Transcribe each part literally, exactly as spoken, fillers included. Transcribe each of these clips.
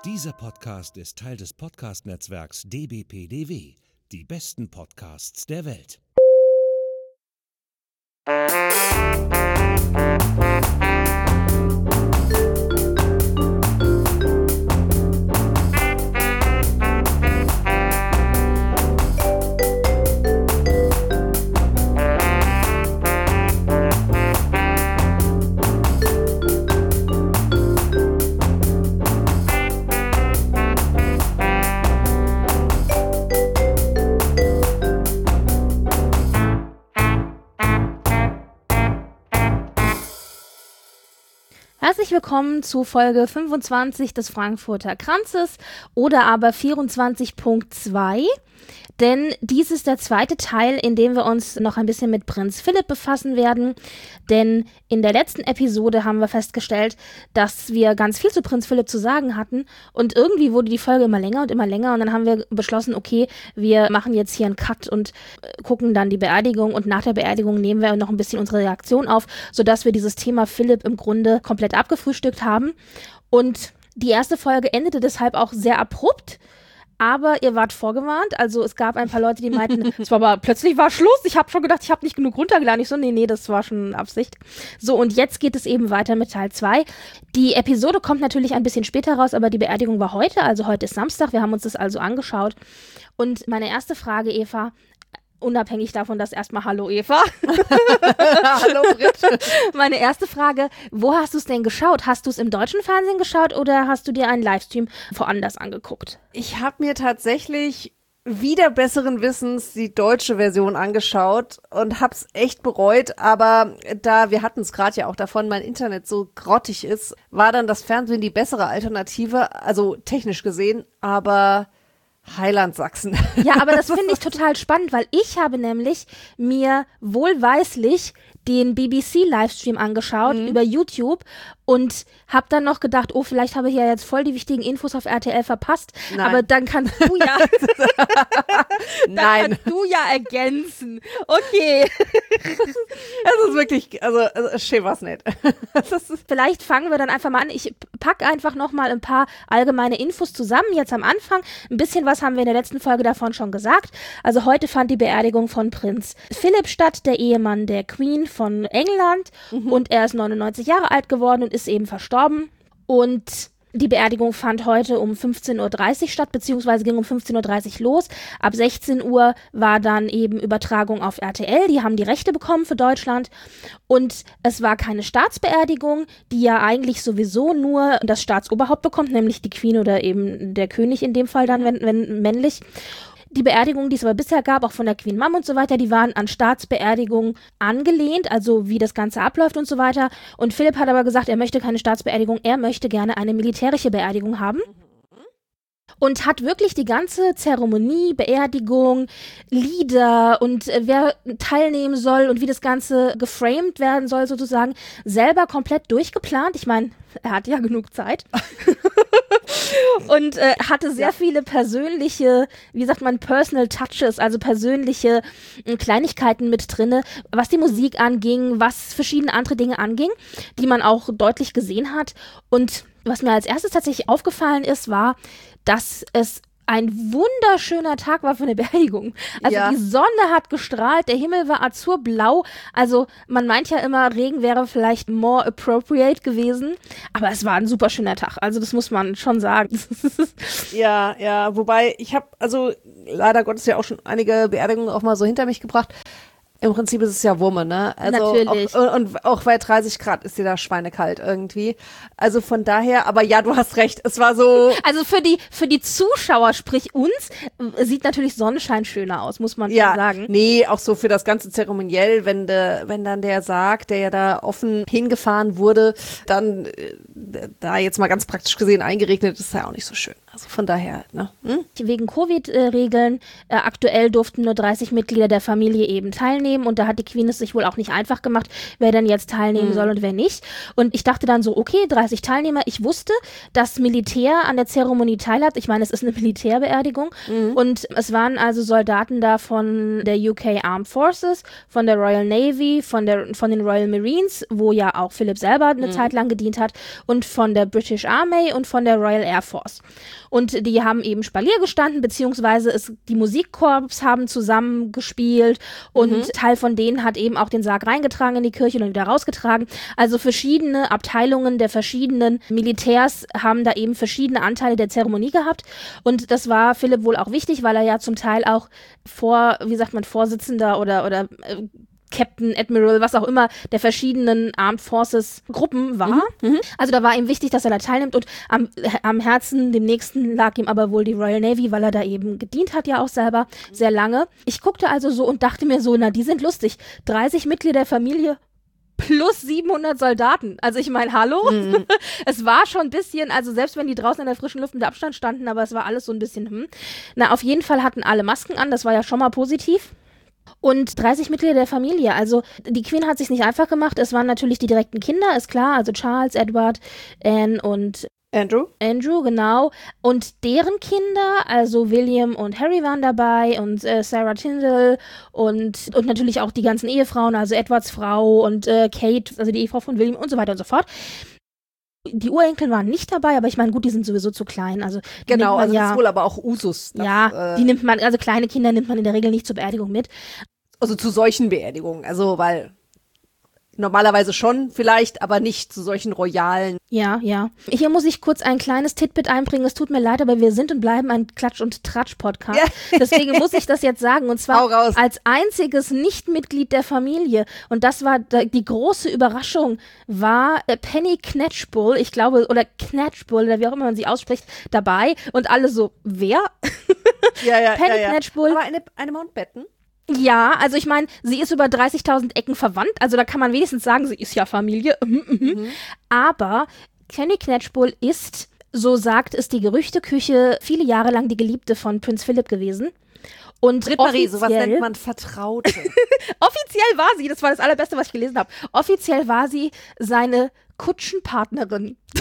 Dieser Podcast ist Teil des Podcast-Netzwerks D B P D W. Die besten Podcasts der Welt. Herzlich willkommen zu Folge fünfundzwanzig des Frankfurter Kranzes oder aber vierundzwanzig Punkt zwei, denn dies ist der zweite Teil, in dem wir uns noch ein bisschen mit Prinz Philipp befassen werden, denn in der letzten Episode haben wir festgestellt, dass wir ganz viel zu Prinz Philipp zu sagen hatten und irgendwie wurde die Folge immer länger und immer länger und dann haben wir beschlossen, okay, wir machen jetzt hier einen Cut und gucken dann die Beerdigung und nach der Beerdigung nehmen wir noch ein bisschen unsere Reaktion auf, sodass wir dieses Thema Philipp im Grunde komplett abgefrühstückt haben. Und die erste Folge endete deshalb auch sehr abrupt, aber ihr wart vorgewarnt. Also es gab ein paar Leute, die meinten, es war aber plötzlich war Schluss. Ich habe schon gedacht, ich habe nicht genug runtergeladen. Ich so, nee, nee, das war schon Absicht. So, und jetzt geht es eben weiter mit Teil zwei. Die Episode kommt natürlich ein bisschen später raus, aber die Beerdigung war heute. Also heute ist Samstag. Wir haben uns das also angeschaut. Und meine erste Frage, Eva, unabhängig davon, dass erstmal Hallo Eva. Hallo Britt. Meine erste Frage, wo hast du es denn geschaut? Hast du es im deutschen Fernsehen geschaut oder hast du dir einen Livestream woanders angeguckt? Ich habe mir tatsächlich wieder besseren Wissens die deutsche Version angeschaut und hab's echt bereut, aber da, wir hatten es gerade ja auch davon, mein Internet so grottig ist, war dann das Fernsehen die bessere Alternative, also technisch gesehen, aber Heiland Sachsen. Ja, aber das finde ich total spannend, weil ich habe nämlich mir wohlweislich den B B C-Livestream angeschaut mhm. über YouTube und habe dann noch gedacht, oh, vielleicht habe ich ja jetzt voll die wichtigen Infos auf R T L verpasst. Nein. Aber dann kannst du ja dann Nein. kannst du ja ergänzen. Okay. Es ist wirklich, also, also schön was nicht. Vielleicht fangen wir dann einfach mal an. Ich packe einfach noch mal ein paar allgemeine Infos zusammen, jetzt am Anfang. Ein bisschen was haben wir in der letzten Folge davon schon gesagt. Also heute fand die Beerdigung von Prinz Philipp statt, der Ehemann der Queen von England. Mhm. Und er ist neunundneunzig Jahre alt geworden und ist eben verstorben. Und die Beerdigung fand heute um fünfzehn Uhr dreißig statt, beziehungsweise ging um fünfzehn Uhr dreißig los. Ab sechzehn Uhr war dann eben Übertragung auf R T L. Die haben die Rechte bekommen für Deutschland. Und es war keine Staatsbeerdigung, die ja eigentlich sowieso nur das Staatsoberhaupt bekommt, nämlich die Queen oder eben der König in dem Fall dann, wenn, wenn männlich. Die Beerdigungen, die es aber bisher gab, auch von der Queen Mum und so weiter, die waren an Staatsbeerdigungen angelehnt, also wie das Ganze abläuft und so weiter. Und Philipp hat aber gesagt, er möchte keine Staatsbeerdigung, er möchte gerne eine militärische Beerdigung haben. Und hat wirklich die ganze Zeremonie, Beerdigung, Lieder und äh, wer teilnehmen soll und wie das Ganze geframed werden soll sozusagen, selber komplett durchgeplant. Ich meine, er hat ja genug Zeit. Und äh, hatte sehr ja. viele persönliche, wie sagt man, Personal Touches, also persönliche äh, Kleinigkeiten mit drinne, was die Musik anging, was verschiedene andere Dinge anging, die man auch deutlich gesehen hat. Und was mir als erstes tatsächlich aufgefallen ist, war, dass es ein wunderschöner Tag war für eine Beerdigung. Also ja. Die Sonne hat gestrahlt, der Himmel war azurblau. Also man meint ja immer, Regen wäre vielleicht more appropriate gewesen. Aber es war ein super schöner Tag. Also das muss man schon sagen. Ja, ja, wobei ich habe, also leider Gottes ja auch schon einige Beerdigungen auch mal so hinter mich gebracht. Im Prinzip ist es ja Wumme, ne? Also natürlich. Auch, und auch bei dreißig Grad ist dir da schweinekalt irgendwie. Also von daher, aber ja, du hast recht, es war so. Also für die für die Zuschauer, sprich uns, sieht natürlich Sonnenschein schöner aus, muss man ja, schon sagen. Nee, auch so für das ganze Zeremoniell, wenn de, wenn dann der Sarg, der ja da offen hingefahren wurde, dann äh, da jetzt mal ganz praktisch gesehen eingeregnet, ist ja auch nicht so schön. Also von daher, ne? Hm? Wegen Covid-Regeln, äh, aktuell durften nur dreißig Mitglieder der Familie eben teilnehmen und da hat die Queen es sich wohl auch nicht einfach gemacht, wer denn jetzt teilnehmen mhm. soll und wer nicht. Und ich dachte dann so, okay, dreißig Teilnehmer. Ich wusste, dass Militär an der Zeremonie teilhat. Ich meine, es ist eine Militärbeerdigung mhm. und es waren also Soldaten da von der U K Armed Forces, von der Royal Navy, von, der, von den Royal Marines, wo ja auch Philipp selber eine mhm. Zeit lang gedient hat, und von der British Army und von der Royal Air Force. Und die haben eben Spalier gestanden, beziehungsweise es, die Musikkorps haben zusammen gespielt und mhm. Teil von denen hat eben auch den Sarg reingetragen in die Kirche und wieder rausgetragen. Also verschiedene Abteilungen der verschiedenen Militärs haben da eben verschiedene Anteile der Zeremonie gehabt. Und das war Philipp wohl auch wichtig, weil er ja zum Teil auch vor, wie sagt man, Vorsitzender oder, oder äh, Captain, Admiral, was auch immer, der verschiedenen Armed Forces Gruppen war. Mhm, also da war ihm wichtig, dass er da teilnimmt und am, am Herzen, dem nächsten, lag ihm aber wohl die Royal Navy, weil er da eben gedient hat ja auch selber, sehr lange. Ich guckte also so und dachte mir so, na, die sind lustig. dreißig Mitglieder der Familie plus siebenhundert Soldaten. Also ich meine, hallo? Mhm. Es war schon ein bisschen, also selbst wenn die draußen in der frischen Luft mit Abstand standen, aber es war alles so ein bisschen, hm. Na, auf jeden Fall hatten alle Masken an, das war ja schon mal positiv. Und dreißig Mitglieder der Familie, also die Queen hat sich nicht einfach gemacht, es waren natürlich die direkten Kinder, ist klar, also Charles, Edward, Anne und Andrew. Andrew, genau. Und deren Kinder, also William und Harry waren dabei und äh, Sarah Tyndall und, und natürlich auch die ganzen Ehefrauen, also Edwards Frau und äh, Kate, also die Ehefrau von William und so weiter und so fort. Die Urenkel waren nicht dabei, aber ich meine, gut, die sind sowieso zu klein. Also genau, also ja, das ist wohl aber auch Usus. Dass, ja, äh, die nimmt man, also kleine Kinder nimmt man in der Regel nicht zur Beerdigung mit. Also zu solchen Beerdigungen, also weil normalerweise schon vielleicht, aber nicht zu solchen royalen. Ja, ja. Hier muss ich kurz ein kleines Titbit einbringen. Es tut mir leid, aber wir sind und bleiben ein Klatsch- und Tratsch-Podcast. Ja. Deswegen muss ich das jetzt sagen. Und zwar als einziges Nicht-Mitglied der Familie. Und das war die große Überraschung, war Penny Knatchbull, ich glaube, oder Knatchbull, oder wie auch immer man sie ausspricht, dabei. Und alle so, wer? Ja, ja, Penny ja, ja. Knatchbull. Aber eine, eine Mountbatten? Ja, also ich meine, sie ist über dreißigtausend Ecken verwandt, also da kann man wenigstens sagen, sie ist ja Familie. Mhm, mhm. Mhm. Aber Penny Knatchbull ist, so sagt es die Gerüchteküche, viele Jahre lang die Geliebte von Prinz Philipp gewesen. Und Marie, sowas nennt man Vertraute. Offiziell war sie, das war das Allerbeste, was ich gelesen habe, offiziell war sie seine Kutschenpartnerin. Und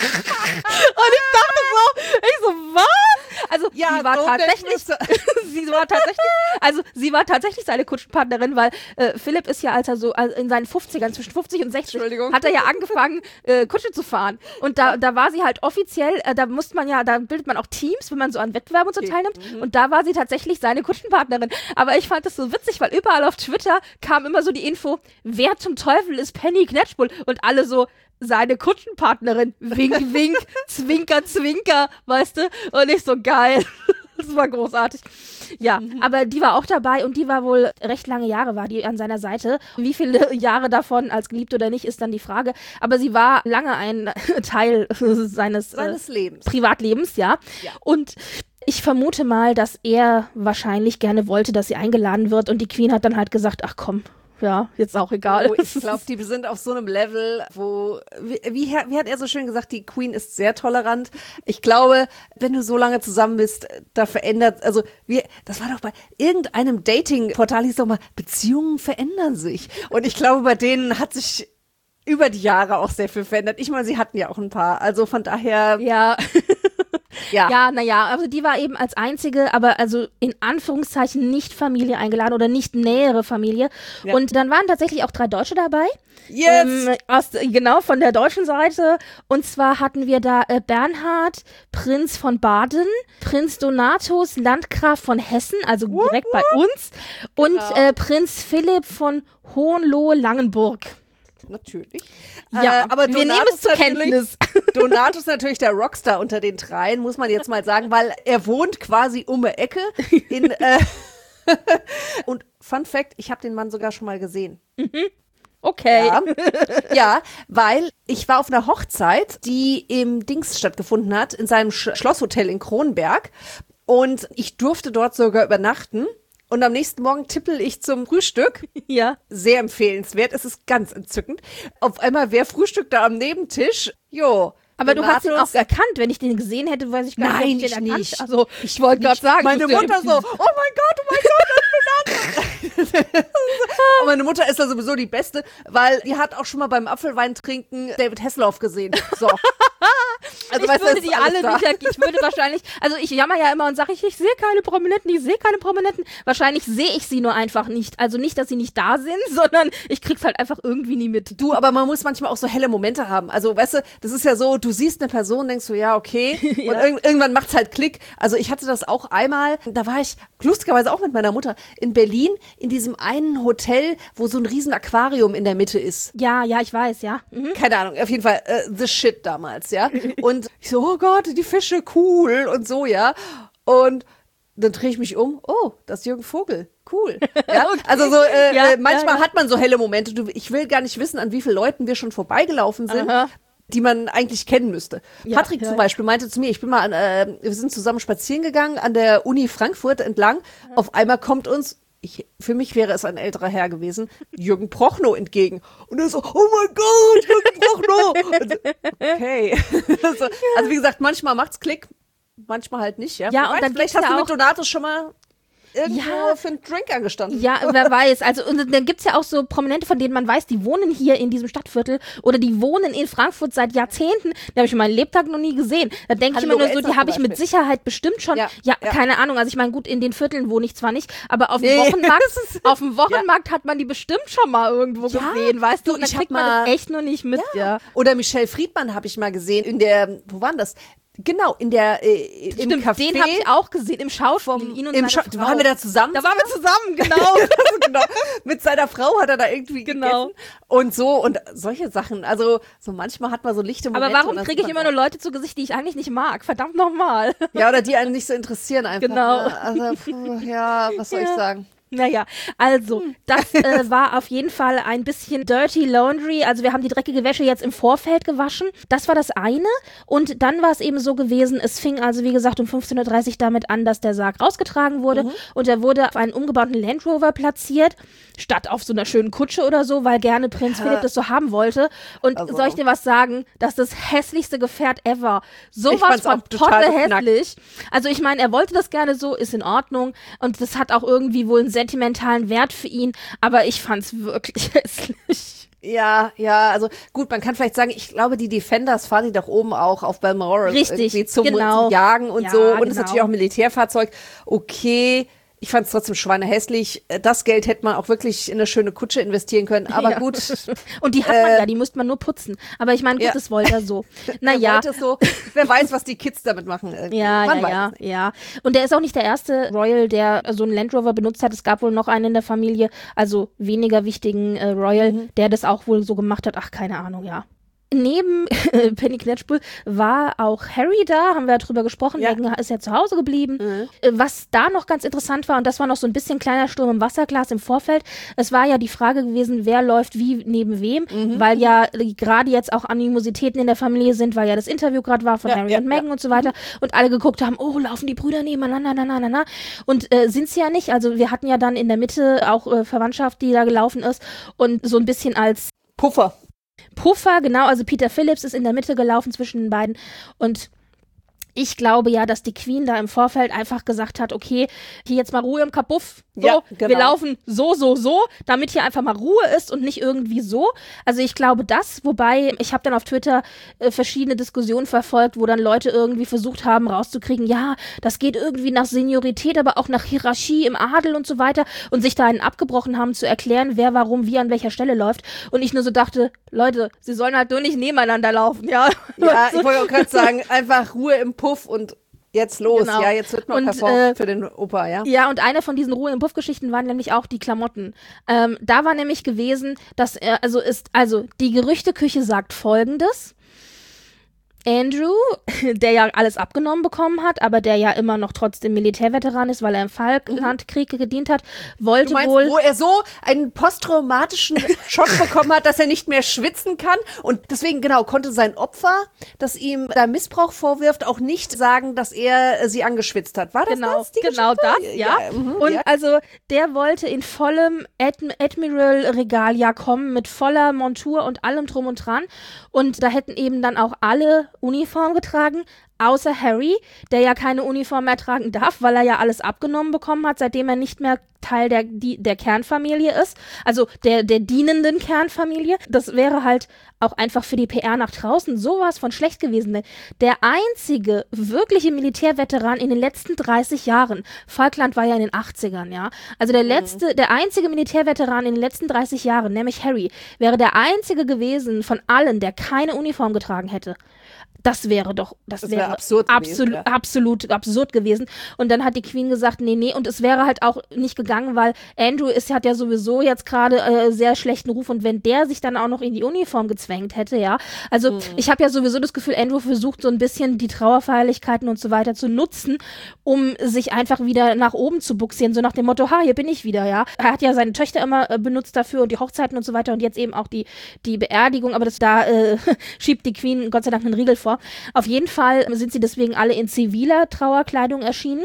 ich dachte so, ich so, was? Also ja, sie war so tatsächlich, sie war tatsächlich, also sie war tatsächlich seine Kutschenpartnerin, weil äh, Philipp ist ja, als er so also in seinen fünfzigern, zwischen fünfzig und sechzig, hat er ja angefangen, äh, Kutsche zu fahren. Und da, da war sie halt offiziell, äh, da musste man ja, da bildet man auch Teams, wenn man so an Wettbewerben und so okay. teilnimmt. Mhm. Und da war sie tatsächlich seine Kutschenpartnerin. Aber ich fand das so witzig, weil überall auf Twitter kam immer so die Info, wer zum Teufel ist Penny Knatchbull? Und alle so, seine Kutschenpartnerin, wink, wink, zwinker, zwinker, weißt du? Und ich so, geil. Das war großartig. Ja, mhm. aber die war auch dabei und die war wohl recht lange Jahre, war die an seiner Seite. Wie viele Jahre davon als geliebt oder nicht, ist dann die Frage. Aber sie war lange ein Teil seines, seines äh, Lebens. Privatlebens, ja. ja. Und ich vermute mal, dass er wahrscheinlich gerne wollte, dass sie eingeladen wird und die Queen hat dann halt gesagt, ach komm, ja, jetzt auch egal. Oh, ich glaube, die sind auf so einem Level, wo, wie, wie, wie hat er so schön gesagt, die Queen ist sehr tolerant. Ich glaube, wenn du so lange zusammen bist, da verändert, also wir, das war doch bei irgendeinem Dating-Portal, hieß doch mal, Beziehungen verändern sich. Und ich glaube, bei denen hat sich über die Jahre auch sehr viel verändert. Ich meine, sie hatten ja auch ein paar, also von daher. Ja. Ja, ja, naja, also die war eben als einzige, aber also in Anführungszeichen nicht Familie eingeladen oder nicht nähere Familie. Ja. Und dann waren tatsächlich auch drei Deutsche dabei. Yes! Ähm, aus, genau, von der deutschen Seite. Und zwar hatten wir da äh, Bernhard, Prinz von Baden, Prinz Donatus, Landgraf von Hessen, also direkt bei uns, und genau. äh, Prinz Philipp von Hohenlohe-Langenburg. Natürlich. Ja, äh, aber wir nehmen es zur Kenntnis. Donatus natürlich der Rockstar unter den dreien, muss man jetzt mal sagen, weil er wohnt quasi um die Ecke. In, äh und Fun Fact, ich habe den Mann sogar schon mal gesehen. Mhm. Okay. Ja. ja, weil ich war auf einer Hochzeit, die im Dings stattgefunden hat, in seinem Sch- Schlosshotel in Kronberg. Und ich durfte dort sogar übernachten. Und am nächsten Morgen tippel ich zum Frühstück. Ja. Sehr empfehlenswert. Es ist ganz entzückend. Auf einmal, wer frühstückt da am Nebentisch? Jo, Aber du hast ihn Donatus. auch erkannt. Wenn ich den gesehen hätte, weiß ich gar Nein, nicht, ob ich den ich erkannt. nicht. Also, ich wollte gerade sagen. Meine musst du Mutter ja- so, oh mein Gott, oh mein Gott, das ist Donatus. Und meine Mutter ist da sowieso die Beste, weil die hat auch schon mal beim Apfelwein trinken David Hasselhoff gesehen. So. Also, ich weißt du, würde ist die alles alle da. nicht, ich würde wahrscheinlich, also ich jammer ja immer und sage, ich, ich sehe keine Prominenten, ich sehe keine Prominenten. Wahrscheinlich sehe ich sie nur einfach nicht. Also nicht, dass sie nicht da sind, sondern ich krieg's halt einfach irgendwie nie mit. Du, aber man muss manchmal auch so helle Momente haben. Also, weißt du, das ist ja so, du siehst eine Person, denkst du, ja, okay. Ja. Und irg irgendwann macht's halt Klick. Also, ich hatte das auch einmal, da war ich lustigerweise auch mit meiner Mutter in Berlin, in diesem einen Hotel, wo so ein riesen Aquarium in der Mitte ist. Ja, ja, ich weiß, ja. Mhm. Keine Ahnung, auf jeden Fall äh, the shit damals, ja. Und ich so, oh Gott, die Fische, cool und so, ja. Und dann drehe ich mich um, oh, das ist Jürgen Vogel, cool. Ja? Okay. Also so, äh, Ja, äh, manchmal ja, ja. hat man so helle Momente. Du, ich will gar nicht wissen, an wie vielen Leuten wir schon vorbeigelaufen sind. Aha. Die man eigentlich kennen müsste. Ja, Patrick ja, zum ja. Beispiel meinte zu mir, ich bin mal an, äh, wir sind zusammen spazieren gegangen an der Uni Frankfurt entlang. Auf einmal kommt uns, ich, für mich wäre es ein älterer Herr gewesen, Jürgen Prochnow entgegen. Und er so, oh mein Gott, Jürgen Prochnow. Und so, okay. so, also wie gesagt, manchmal macht's Klick, manchmal halt nicht. Ja, Ja, Wer und weiß, dann vielleicht gibt's hast ja du auch- mit Donatus schon mal irgendwo Ja. für einen Drink angestanden. Ja, wer weiß. Also, und dann gibt's ja auch so Prominente, von denen man weiß, die wohnen hier in diesem Stadtviertel oder die wohnen in Frankfurt seit Jahrzehnten. Die habe ich in meinem Lebtag noch nie gesehen. Da denke ich immer Hannelore nur so, Elsner die habe zum ich mit Beispiel. Sicherheit bestimmt schon. Ja, Ja, ja. keine Ahnung. Also ich meine, gut, in den Vierteln wohne ich zwar nicht, aber auf dem Nee, Wochenmarkt, das ist- auf dem Wochenmarkt hat man die bestimmt schon mal irgendwo Ja, gesehen, weißt du? du, Und dann ich hab kriegt man mal- das echt nur nicht mit. Ja. Oder Michelle Friedmann habe ich mal gesehen in der, wo war denn das? Genau, in der, äh, im Stimmt, Café. den habe ich auch gesehen im Schauspiel. Ihn und Im seine Scha- Frau. waren wir da zusammen? Da waren wir zusammen, genau. genau. Mit seiner Frau hat er da irgendwie Genau. gegessen. Und so, und solche Sachen. Also, so manchmal hat man so lichte Momente. Aber warum und dann kriege ich sieht immer man nur Leute zu Gesicht, die ich eigentlich nicht mag? Verdammt nochmal. so. Ja, oder die einen nicht so interessieren einfach. Genau. Ne? Also, puh, ja, was soll Ja. ich sagen? Naja, also, das äh, war auf jeden Fall ein bisschen Dirty Laundry. Also wir haben die dreckige Wäsche jetzt im Vorfeld gewaschen. Das war das eine. Und dann war es eben so gewesen, es fing also wie gesagt um fünfzehn Uhr dreißig damit an, dass der Sarg rausgetragen wurde. Mhm. Und er wurde auf einen umgebauten Land Rover platziert, statt auf so einer schönen Kutsche oder so, weil gerne Prinz Ja. Philipp das so haben wollte. Und Also. soll ich dir was sagen? Das ist das hässlichste Gefährt ever. Sowas fand's von auch total Potte beknackt. hässlich. Also ich meine, er wollte das gerne so, ist in Ordnung. Und das hat auch irgendwie wohl einen sentimentalen Wert für ihn. Aber ich fand's wirklich hässlich. Ja, ja, also gut, man kann vielleicht sagen, ich glaube, die Defenders fahren die doch oben auch auf Balmoral Richtig, irgendwie zum, genau. zum Jagen und Ja, so. Und ist genau. natürlich auch ein Militärfahrzeug. Okay, ich fand es trotzdem schweinehässlich. Das Geld hätte man auch wirklich in eine schöne Kutsche investieren können. Aber Ja. gut, Und die hat man Äh, ja, die musste man nur putzen. Aber ich meine, gut, ja. das wollte er so. wer Naja. wollte es so, wer weiß, was die Kids damit machen. irgendwie. Ja, man ja, weiß ja, es nicht. ja. Und der ist auch nicht der erste Royal, der so einen Land Rover benutzt hat. Es gab wohl noch einen in der Familie, also weniger wichtigen äh, Royal, Mhm. der das auch wohl so gemacht hat. Ach, keine Ahnung, ja. Neben Penny Knetschbull war auch Harry da, haben wir ja drüber gesprochen, Ja. Meghan ist ja zu Hause geblieben. Mhm. Äh, Was da noch ganz interessant war, und das war noch so ein bisschen kleiner Sturm im Wasserglas im Vorfeld, es war ja die Frage gewesen, wer läuft wie neben wem, Mhm. weil ja äh, gerade jetzt auch Animositäten in der Familie sind, weil ja das Interview gerade war von Ja, Harry ja, und Meghan ja. und so weiter und alle geguckt haben, oh, laufen die Brüder nebeneinander, na, na, na, na. Und äh, sind sie ja nicht, also wir hatten ja dann in der Mitte auch äh, Verwandtschaft, die da gelaufen ist und so ein bisschen als Puffer. Puffer, genau, also Peter Phillips ist in der Mitte gelaufen zwischen den beiden und ich glaube ja, dass die Queen da im Vorfeld einfach gesagt hat, okay, hier jetzt mal Ruhe im Kabuff, so, Ja, genau. wir laufen so, so, so, damit hier einfach mal Ruhe ist und nicht irgendwie so. Also ich glaube das, wobei ich habe dann auf Twitter äh, verschiedene Diskussionen verfolgt, wo dann Leute irgendwie versucht haben rauszukriegen, ja, das geht irgendwie nach Seniorität, aber auch nach Hierarchie im Adel und so weiter und sich da einen abgebrochen haben zu erklären, wer warum wie an welcher Stelle läuft und ich nur so dachte, Leute, sie sollen halt nur nicht nebeneinander laufen, ja. Ja, ich wollte auch gerade sagen, einfach Ruhe im Puff und jetzt los. Genau. Ja, jetzt wird mal Und, performt äh, für den Opa, ja. Ja, und eine von diesen Ruhe- im Puff-Geschichten waren nämlich auch die Klamotten. Ähm, da war nämlich gewesen, dass er, also ist, also die Gerüchteküche sagt Folgendes. Andrew der ja alles abgenommen bekommen hat, aber der ja immer noch trotzdem Militärveteran ist, weil er im Falklandkrieg gedient hat, wollte du meinst, wohl... wo er so einen posttraumatischen Schock bekommen hat, dass er nicht mehr schwitzen kann und deswegen, genau, konnte sein Opfer, das ihm da Missbrauch vorwirft, auch nicht sagen, dass er sie angeschwitzt hat. War das genau, das? Die genau Geschichte? das, ja. ja mhm, und ja. also der wollte in vollem Adm- Admiral-Regalia kommen, mit voller Montur und allem drum und dran. Und da hätten eben dann auch alle Uniform getragen, außer Harry, der ja keine Uniform mehr tragen darf, weil er ja alles abgenommen bekommen hat, seitdem er nicht mehr Teil der, die, der Kernfamilie ist, also der, der dienenden Kernfamilie. Das wäre halt auch einfach für die P R nach draußen sowas von schlecht gewesen. Der einzige wirkliche Militärveteran in den letzten dreißig Jahren, Falkland war ja in den achtzigern, ja, also der letzte, mhm. der einzige Militärveteran in den letzten dreißig Jahren, nämlich Harry, wäre der einzige gewesen von allen, der keine Uniform getragen hätte. Das wäre doch, das, das wäre wär absurd absolut, gewesen, ja. absolut absurd gewesen. Und dann hat die Queen gesagt, nee, nee, und es wäre halt auch nicht gegangen, weil Andrew ist, hat ja sowieso jetzt gerade äh, sehr schlechten Ruf und wenn der sich dann auch noch in die Uniform gezwängt hätte, ja, also mhm. ich habe ja sowieso das Gefühl, Andrew versucht so ein bisschen die Trauerfeierlichkeiten und so weiter zu nutzen, um sich einfach wieder nach oben zu buxieren, so nach dem Motto, ha, hier bin ich wieder, ja. Er hat ja seine Töchter immer äh, benutzt dafür und die Hochzeiten und so weiter und jetzt eben auch die, die Beerdigung, aber das da äh, schiebt die Queen Gott sei Dank einen Riegel vor. Auf jeden Fall sind sie deswegen alle in ziviler Trauerkleidung erschienen.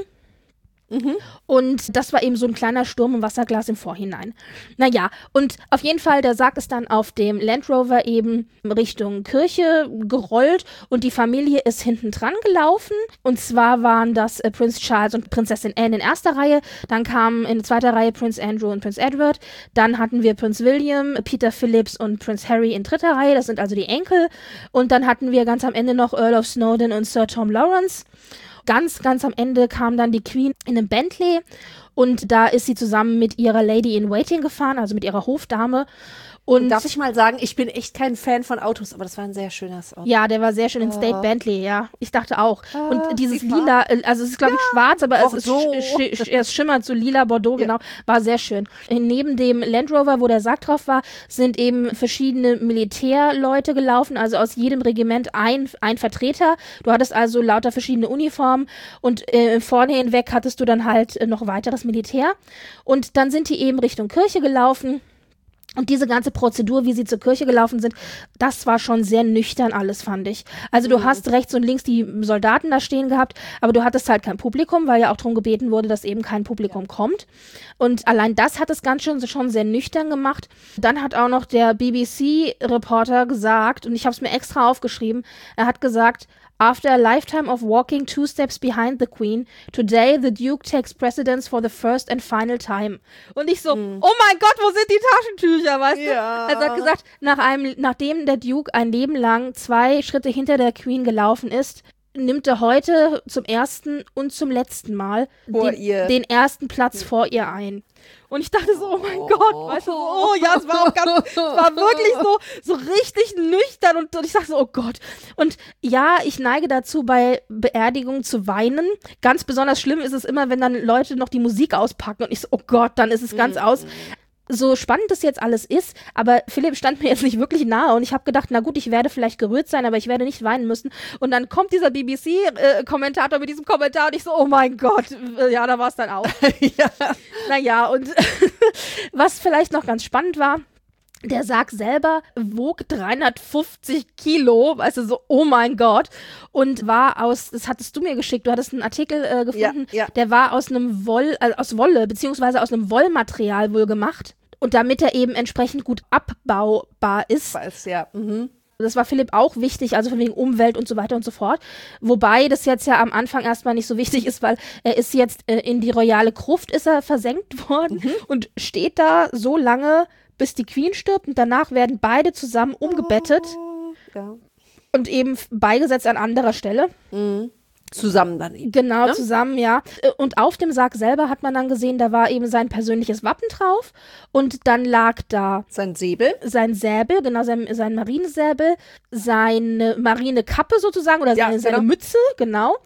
Mhm. Und das war eben so ein kleiner Sturm im Wasserglas im Vorhinein. Naja, und auf jeden Fall, der Sarg ist dann auf dem Land Rover eben Richtung Kirche gerollt und die Familie ist hinten dran gelaufen. Und zwar waren das äh, Prinz Charles und Prinzessin Anne in erster Reihe, dann kamen in zweiter Reihe Prinz Andrew und Prinz Edward, dann hatten wir Prinz William, Peter Phillips und Prinz Harry in dritter Reihe, das sind also die Enkel. Und dann hatten wir ganz am Ende noch Earl of Snowdon und Sir Tom Lawrence. Ganz, ganz am Ende kam dann die Queen in einem Bentley und da ist sie zusammen mit ihrer Lady in Waiting gefahren, also mit ihrer Hofdame. Und darf ich mal sagen, ich bin echt kein Fan von Autos, aber das war ein sehr schönes Auto. Ja, der war sehr schön in State oh. Bentley, ja. Ich dachte auch. Ah, und dieses lila, also es ist glaube ich ja, schwarz, aber es, ist so. sch- sch- es schimmert so lila Bordeaux, ja. Genau, war sehr schön. Neben dem Land Rover, wo der Sarg drauf war, sind eben verschiedene Militärleute gelaufen, also aus jedem Regiment ein, ein Vertreter. Du hattest also lauter verschiedene Uniformen und äh, vorne hinweg hattest du dann halt äh, noch weiteres Militär. Und dann sind die eben Richtung Kirche gelaufen. Und diese ganze Prozedur, wie sie zur Kirche gelaufen sind, das war schon sehr nüchtern alles, fand ich. Also du mhm. hast rechts und links die Soldaten da stehen gehabt, aber du hattest halt kein Publikum, weil ja auch darum gebeten wurde, dass eben kein Publikum ja. kommt. Und allein das hat es ganz schön schon sehr nüchtern gemacht. Dann hat auch noch der B B C-Reporter gesagt, und ich habe es mir extra aufgeschrieben, er hat gesagt, after a lifetime of walking two steps behind the Queen, today the Duke takes precedence for the first and final time. Und ich so, mm. oh mein Gott, wo sind die Taschentücher, weißt ja. du? Also er hat gesagt, nach einem, nachdem der Duke ein Leben lang zwei Schritte hinter der Queen gelaufen ist, nimmt er heute zum ersten und zum letzten Mal den, den ersten Platz ja. vor ihr ein. Und ich dachte so, oh mein oh. Gott, weißt du, so, oh ja, es war auch ganz, es war wirklich so, so richtig nüchtern und, und ich dachte so, oh Gott. Und ja, ich neige dazu, bei Beerdigungen zu weinen. Ganz besonders schlimm ist es immer, wenn dann Leute noch die Musik auspacken und ich so, oh Gott, dann ist es ganz mm. aus. So spannend das jetzt alles ist, aber Philipp stand mir jetzt nicht wirklich nahe und ich habe gedacht, na gut, ich werde vielleicht gerührt sein, aber ich werde nicht weinen müssen. Und dann kommt dieser B B C-Kommentator mit diesem Kommentar und ich so, oh mein Gott, ja, da war es dann auch. ja. Naja, und was vielleicht noch ganz spannend war, der Sarg selber wog dreihundertfünfzig Kilo, weißt du, so, oh mein Gott, und war aus, das hattest du mir geschickt, du hattest einen Artikel äh, gefunden, ja, ja. der war aus einem Woll, äh, aus Wolle, beziehungsweise aus einem Wollmaterial wohl gemacht und damit er eben entsprechend gut abbaubar ist. Weiß, ja, mhm. Das war Philipp auch wichtig, also von wegen Umwelt und so weiter und so fort. Wobei das jetzt ja am Anfang erstmal nicht so wichtig ist, weil er ist jetzt äh, in die royale Gruft ist er versenkt worden mhm. und steht da so lange, bis die Queen stirbt und danach werden beide zusammen umgebettet oh, ja. und eben beigesetzt an anderer Stelle. Mhm. Zusammen dann eben. Genau, ne? zusammen, ja. Und auf dem Sarg selber hat man dann gesehen, da war eben sein persönliches Wappen drauf und dann lag da sein Säbel. Sein Säbel, genau, sein, sein Marinesäbel, seine Marinekappe sozusagen oder ja, seine, seine genau. Mütze, genau.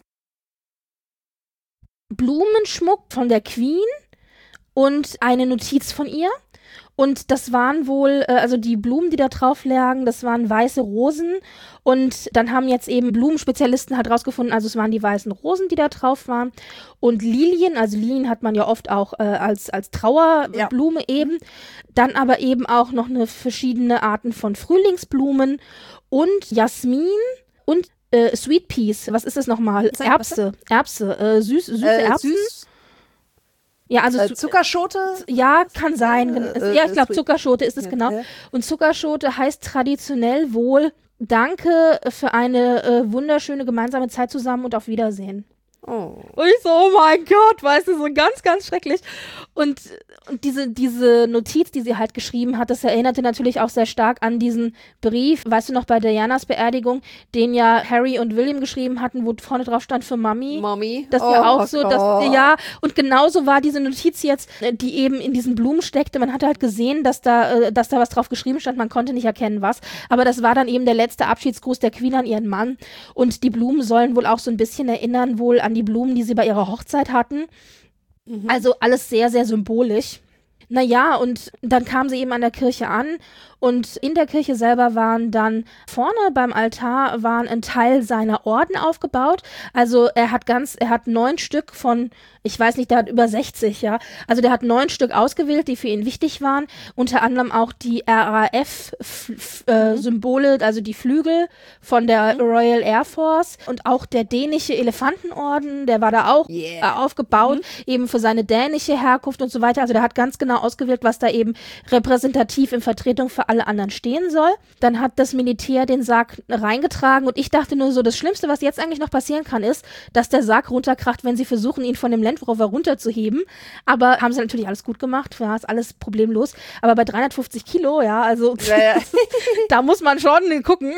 Blumenschmuck von der Queen und eine Notiz von ihr. Und das waren wohl, äh, also die Blumen, die da drauf lagen, das waren weiße Rosen. Und dann haben jetzt eben Blumenspezialisten halt rausgefunden, also es waren die weißen Rosen, die da drauf waren. Und Lilien, also Lilien hat man ja oft auch äh, als, als Trauerblume ja. eben. Dann aber eben auch noch eine verschiedene Arten von Frühlingsblumen und Jasmin und äh, Sweet Peas. Was ist das nochmal? Sag, Erbse. Erbse. Äh, süß, süße äh, Erbsen. Süß. Ja, also äh, Zuckerschote? Ja, kann sein. Äh, ja, ich glaube, sweet. Zuckerschote ist es ja, genau. Ja. Und Zuckerschote heißt traditionell wohl Danke für eine äh, wunderschöne gemeinsame Zeit zusammen und auf Wiedersehen. Oh. Und ich so, oh mein Gott, weißt du, so ganz, ganz schrecklich. Und, und diese, diese Notiz, die sie halt geschrieben hat, das erinnerte natürlich auch sehr stark an diesen Brief, weißt du noch, bei Dianas Beerdigung, den ja Harry und William geschrieben hatten, wo vorne drauf stand für Mami. Mami. Das oh, war auch so, Gott. dass, ja, und genauso war diese Notiz jetzt, die eben in diesen Blumen steckte. Man hatte halt gesehen, dass da, dass da was drauf geschrieben stand, man konnte nicht erkennen, was. Aber das war dann eben der letzte Abschiedsgruß der Queen an ihren Mann. Und die Blumen sollen wohl auch so ein bisschen erinnern, wohl an die Blumen, die sie bei ihrer Hochzeit hatten. Mhm. Also alles sehr, sehr symbolisch. Naja, und dann kam sie eben an der Kirche an und in der Kirche selber waren dann vorne beim Altar waren ein Teil seiner Orden aufgebaut. Also er hat ganz, er hat neun Stück von, ich weiß nicht, der hat über sechzig, ja. Also der hat neun Stück ausgewählt, die für ihn wichtig waren. Unter anderem auch die R A F-Symbole, äh, mhm. also die Flügel von der mhm. Royal Air Force und auch der dänische Elefantenorden, der war da auch yeah. äh, aufgebaut, mhm. eben für seine dänische Herkunft und so weiter. Also der hat ganz genau ausgewählt, was da eben repräsentativ in Vertretung für alle anderen stehen soll. Dann hat das Militär den Sarg reingetragen und ich dachte nur so, das Schlimmste, was jetzt eigentlich noch passieren kann, ist, dass der Sarg runterkracht, wenn sie versuchen, ihn von dem Land Rover runterzuheben. Aber haben sie natürlich alles gut gemacht, ja, ist alles problemlos. Aber bei dreihundertfünfzig Kilo, ja, also ja, ja. da muss man schon gucken.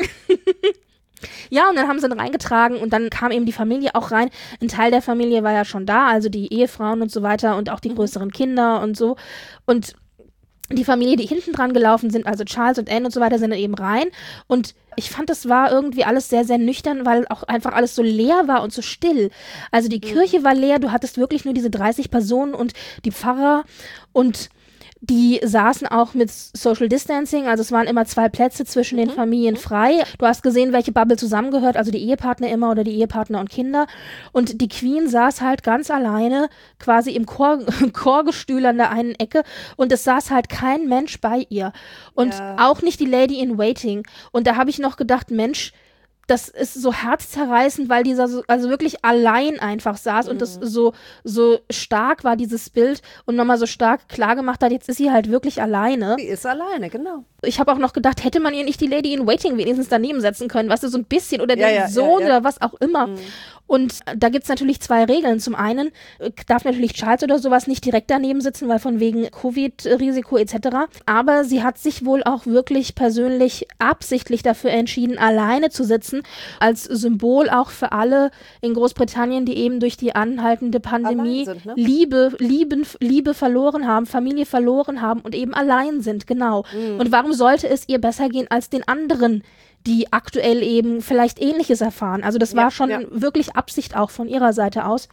Ja, und dann haben sie ihn reingetragen und dann kam eben die Familie auch rein. Ein Teil der Familie war ja schon da, also die Ehefrauen und so weiter und auch die größeren Kinder und so. Und die Familie, die hinten dran gelaufen sind, also Charles und Anne und so weiter, sind dann eben rein. Und ich fand, das war irgendwie alles sehr, sehr nüchtern, weil auch einfach alles so leer war und so still. Also die mhm. Kirche war leer, du hattest wirklich nur diese dreißig Personen und die Pfarrer und die saßen auch mit Social Distancing, also es waren immer zwei Plätze zwischen den Familien frei. Du hast gesehen, welche Bubble zusammengehört, also die Ehepartner immer oder die Ehepartner und Kinder. Und die Queen saß halt ganz alleine quasi im Chor, Chorgestühl an der einen Ecke und es saß halt kein Mensch bei ihr. Und ja. auch nicht die Lady in Waiting. Und da habe ich noch gedacht, Mensch, das ist so herzzerreißend, weil dieser so, also wirklich allein einfach saß mhm. und das so, so stark war, dieses Bild, und nochmal so stark klar gemacht hat, jetzt ist sie halt wirklich alleine. Sie ist alleine, genau. Ich habe auch noch gedacht, hätte man ihr nicht die Lady in Waiting wenigstens daneben setzen können, weißt du, so ein bisschen, oder ja, den ja, Sohn ja, ja. oder was auch immer. Mhm. Und da gibt es natürlich zwei Regeln. Zum einen darf natürlich Charles oder sowas nicht direkt daneben sitzen, weil von wegen Covid-Risiko et cetera. Aber sie hat sich wohl auch wirklich persönlich absichtlich dafür entschieden, alleine zu sitzen, als Symbol auch für alle in Großbritannien, die eben durch die anhaltende Pandemie sind, ne? Liebe, Lieben, Liebe verloren haben, Familie verloren haben und eben allein sind, genau. Mhm. Und warum sollte es ihr besser gehen als den anderen, die aktuell eben vielleicht Ähnliches erfahren? Also das war ja, schon ja. wirklich Absicht auch von ihrer Seite aus.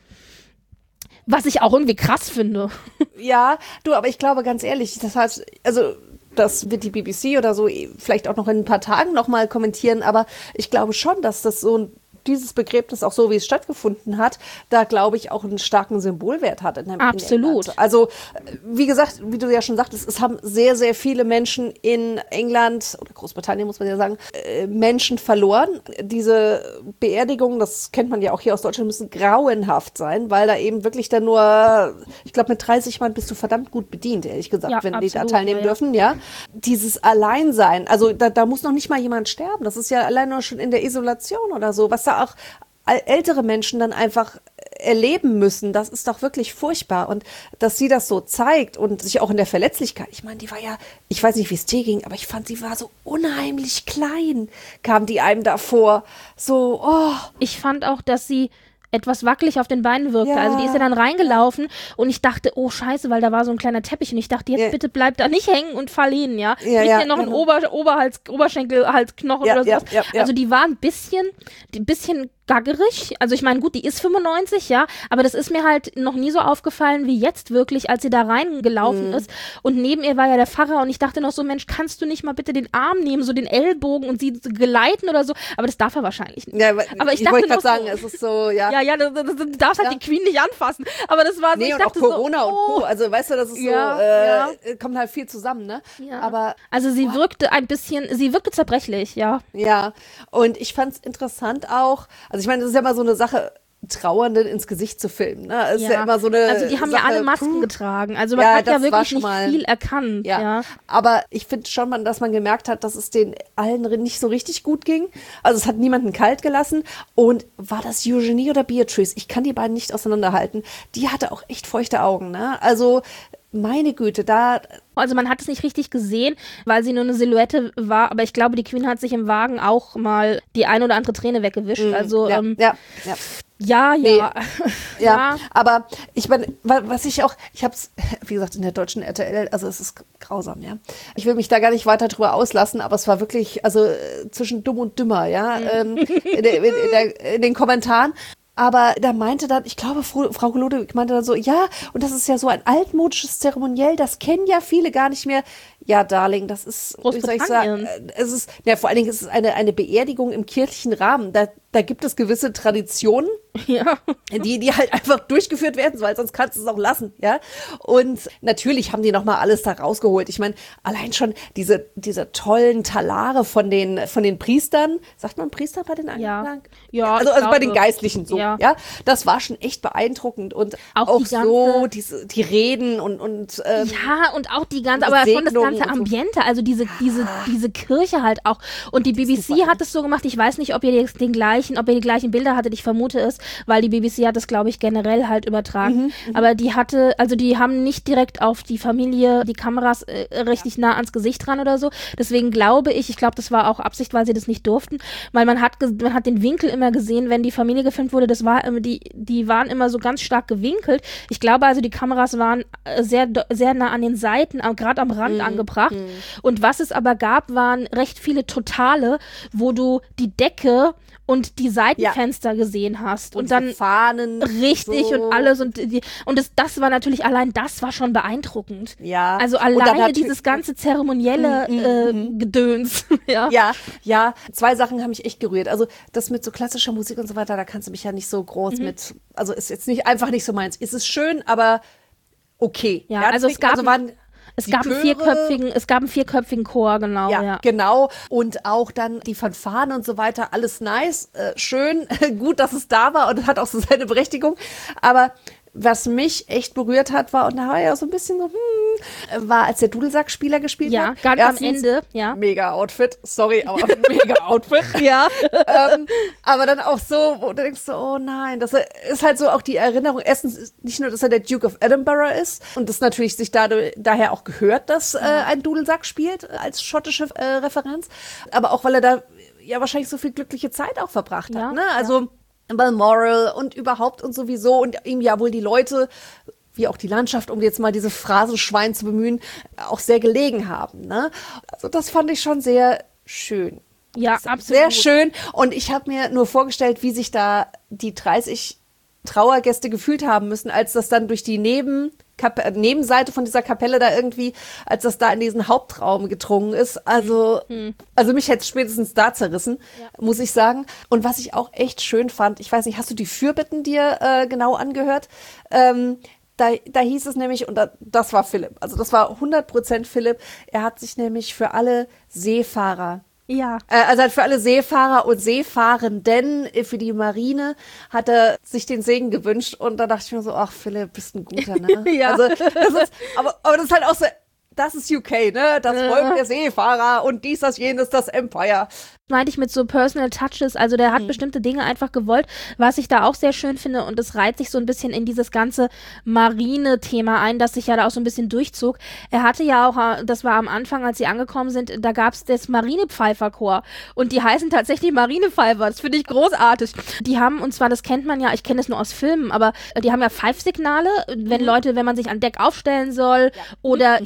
Was ich auch irgendwie krass finde. Ja, du, aber ich glaube ganz ehrlich, das heißt, also das wird die B B C oder so vielleicht auch noch in ein paar Tagen nochmal kommentieren, aber ich glaube schon, dass das so ein dieses Begräbnis auch so, wie es stattgefunden hat, da glaube ich auch einen starken Symbolwert hat. In, Absolut. In also, wie gesagt, wie du ja schon sagtest, es haben sehr, sehr viele Menschen in England oder Großbritannien, muss man ja sagen, äh, Menschen verloren. Diese Beerdigungen, das kennt man ja auch hier aus Deutschland, müssen grauenhaft sein, weil da eben wirklich dann nur, ich glaube, mit dreißig Mann bist du verdammt gut bedient, ehrlich gesagt, ja, wenn absolut, die da teilnehmen ja. dürfen, ja. Dieses Alleinsein, also da, da muss noch nicht mal jemand sterben. Das ist ja allein nur schon in der Isolation oder so, was da auch ältere Menschen dann einfach erleben müssen, das ist doch wirklich furchtbar. Und dass sie das so zeigt und sich auch in der Verletzlichkeit, ich meine, die war ja, ich weiß nicht, wie es dir ging, aber ich fand, sie war so unheimlich klein, kam die einem da vor. So, oh. Ich fand auch, dass sie etwas wackelig auf den Beinen wirkte. Ja. Also die ist ja dann reingelaufen und ich dachte, oh scheiße, weil da war so ein kleiner Teppich und ich dachte, jetzt ja. bitte bleib da nicht hängen und fall hin, ja. ja, Nicht ja hier noch genau. ein Ober, Oberhals, Oberschenkelhalsknochen ja, oder sowas. Ja, ja, ja. Also die war ein bisschen, ein bisschen gaggerig. Also ich meine, gut, die ist fünfundneunzig, ja, aber das ist mir halt noch nie so aufgefallen wie jetzt wirklich, als sie da reingelaufen mhm. ist. Und neben ihr war ja der Pfarrer und ich dachte noch so, Mensch, kannst du nicht mal bitte den Arm nehmen, so den Ellbogen und sie geleiten oder so? Aber das darf er wahrscheinlich nicht. Ja, aber ich, ich wollte gerade sagen, so, es ist so, ja. Ja, ja, du, du, du darfst halt ja. die Queen nicht anfassen. Aber das war so, nee, ich und dachte auch Corona so, und oh. Co. Also weißt du, das ist ja, so, äh, ja. kommt halt viel zusammen, ne? Ja. Aber also sie boah. wirkte ein bisschen, sie wirkte zerbrechlich, ja. Ja, und ich fand's interessant auch, also ich meine, das ist ja immer so eine Sache, Trauernden ins Gesicht zu filmen, ne? Es ja. ist ja immer so eine Also die haben Sache, ja alle Masken puh. getragen, also man ja, hat ja wirklich nicht mal, viel erkannt. Ja. ja. Aber ich finde schon, man, dass man gemerkt hat, dass es den allen nicht so richtig gut ging. Also es hat niemanden kalt gelassen. Und war das Eugenie oder Beatrice? Ich kann die beiden nicht auseinanderhalten. Die hatte auch echt feuchte Augen, ne? Also meine Güte, da... Also man hat es nicht richtig gesehen, weil sie nur eine Silhouette war, aber ich glaube, die Queen hat sich im Wagen auch mal die ein oder andere Träne weggewischt. Mm, also ja, ähm, ja, ja. Ja, ja. Nee. ja. ja. Aber ich meine, was ich auch, ich habe es, wie gesagt, in der deutschen R T L, also es ist grausam, ja. Ich will mich da gar nicht weiter drüber auslassen, aber es war wirklich, also zwischen dumm und dümmer, ja, ähm, in, der, in, der, in den Kommentaren. Aber da meinte dann, ich glaube, Frau, Frau Ludewig meinte dann so, ja, und das ist ja so ein altmodisches Zeremoniell, das kennen ja viele gar nicht mehr. Ja, Darling, das ist, wie soll ich sagen, es ist, ja, vor allen Dingen ist es eine, eine Beerdigung im kirchlichen Rahmen. Da, da gibt es gewisse Traditionen, ja. die, die halt einfach durchgeführt werden, weil sonst kannst du es auch lassen, ja. Und natürlich haben die nochmal alles da rausgeholt. Ich meine, allein schon diese, diese tollen Talare von den, von den Priestern, sagt man Priester bei den Anklagen? Ja. ja also, also glaube, bei den Geistlichen so, ja. ja. Das war schon echt beeindruckend und auch, auch die so, diese, die Reden und, und, ähm, ja, und auch die ganze, aber schon das ganze Ambiente, also diese, diese, diese Kirche halt auch. Und die B B C hat es so gemacht, ich weiß nicht, ob ihr den gleichen, ob ihr die gleichen Bilder hattet, ich vermute es, weil die B B C hat es, glaube ich, generell halt übertragen. Mhm, aber die hatte, also die haben nicht direkt auf die Familie die Kameras äh, richtig nah ans Gesicht ran oder so. Deswegen glaube ich, ich glaube, das war auch Absicht, weil sie das nicht durften, weil man hat, man hat den Winkel immer gesehen, wenn die Familie gefilmt wurde, das war, die, die waren immer so ganz stark gewinkelt. Ich glaube also, die Kameras waren sehr, sehr nah an den Seiten, gerade am Rand mhm. angebracht. Mhm. Und was es aber gab, waren recht viele Totale, wo du die Decke und die Seitenfenster ja. gesehen hast. Und, und dann Fahnen. Richtig so. Und alles. Und, die, und das, das war natürlich, allein das war schon beeindruckend. Ja. Also alleine dieses ganze zeremonielle mm, mm, äh, mm. Gedöns. ja. ja, ja. Zwei Sachen haben mich echt gerührt. Also das mit so klassischer Musik und so weiter, da kannst du mich ja nicht so groß mhm. mit, also ist jetzt nicht einfach nicht so meins. Es ist schön, aber okay. Ja, ja also es gab... Also waren, Es gab, einen vierköpfigen, es gab einen vierköpfigen Chor, genau. Ja, ja, genau. Und auch dann die Fanfaren und so weiter, alles nice, äh, schön, gut, dass es da war und hat auch so seine Berechtigung. Aber was mich echt berührt hat, war, und da war ja auch so ein bisschen so, hm, war, als der Dudelsackspieler gespielt ja, hat. Ja, ganz am Ende, ja. Mega Outfit, sorry, aber mega Outfit. ja. ähm, aber dann auch so, wo du denkst so, oh nein, das ist halt so auch die Erinnerung, erstens nicht nur, dass er der Duke of Edinburgh ist und das natürlich sich dadurch, daher auch gehört, dass äh, ein Dudelsack spielt, als schottische äh, Referenz, aber auch, weil er da ja wahrscheinlich so viel glückliche Zeit auch verbracht hat, ja, ne? Also, ja. Balmoral und überhaupt und sowieso und ihm ja wohl die Leute, wie auch die Landschaft, um jetzt mal diese Phrasenschwein zu bemühen, auch sehr gelegen haben. Ne? Also das fand ich schon sehr schön. Ja, absolut. Sehr schön. Und ich habe mir nur vorgestellt, wie sich da die dreißig Trauergäste gefühlt haben müssen, als das dann durch die Neben Kap- Nebenseite von dieser Kapelle da irgendwie, als das da in diesen Hauptraum gedrungen ist. Also, mhm. also mich hätte es spätestens da zerrissen, ja. muss ich sagen. Und was ich auch echt schön fand, ich weiß nicht, hast du die Fürbitten dir äh, genau angehört? Ähm, da, da hieß es nämlich, und da, das war Philipp, also das war hundert Prozent Philipp, er hat sich nämlich für alle Seefahrer Ja. Also halt für alle Seefahrer und Seefahrenden, für die Marine, hat er sich den Segen gewünscht. Und da dachte ich mir so, ach Philipp, bist ein guter, ne? ja. Also, das ist, aber, aber das ist halt auch so, das ist U K, ne? Das Volk ja. der Seefahrer und dies, das, jenes, das Empire. Meinte ich mit so Personal Touches, also der hat mhm. bestimmte Dinge einfach gewollt, was ich da auch sehr schön finde und es reiht sich so ein bisschen in dieses ganze Marine-Thema ein, das sich ja da auch so ein bisschen durchzog. Er hatte ja auch, das war am Anfang, als sie angekommen sind, da gab es das Marinepfeiferchor und die heißen tatsächlich Marinepfeifer, das finde ich großartig. Die haben, und zwar, das kennt man ja, ich kenne das nur aus Filmen, aber die haben ja Pfeifsignale, wenn mhm. Leute, wenn man sich an Deck aufstellen soll ja. oder, mhm.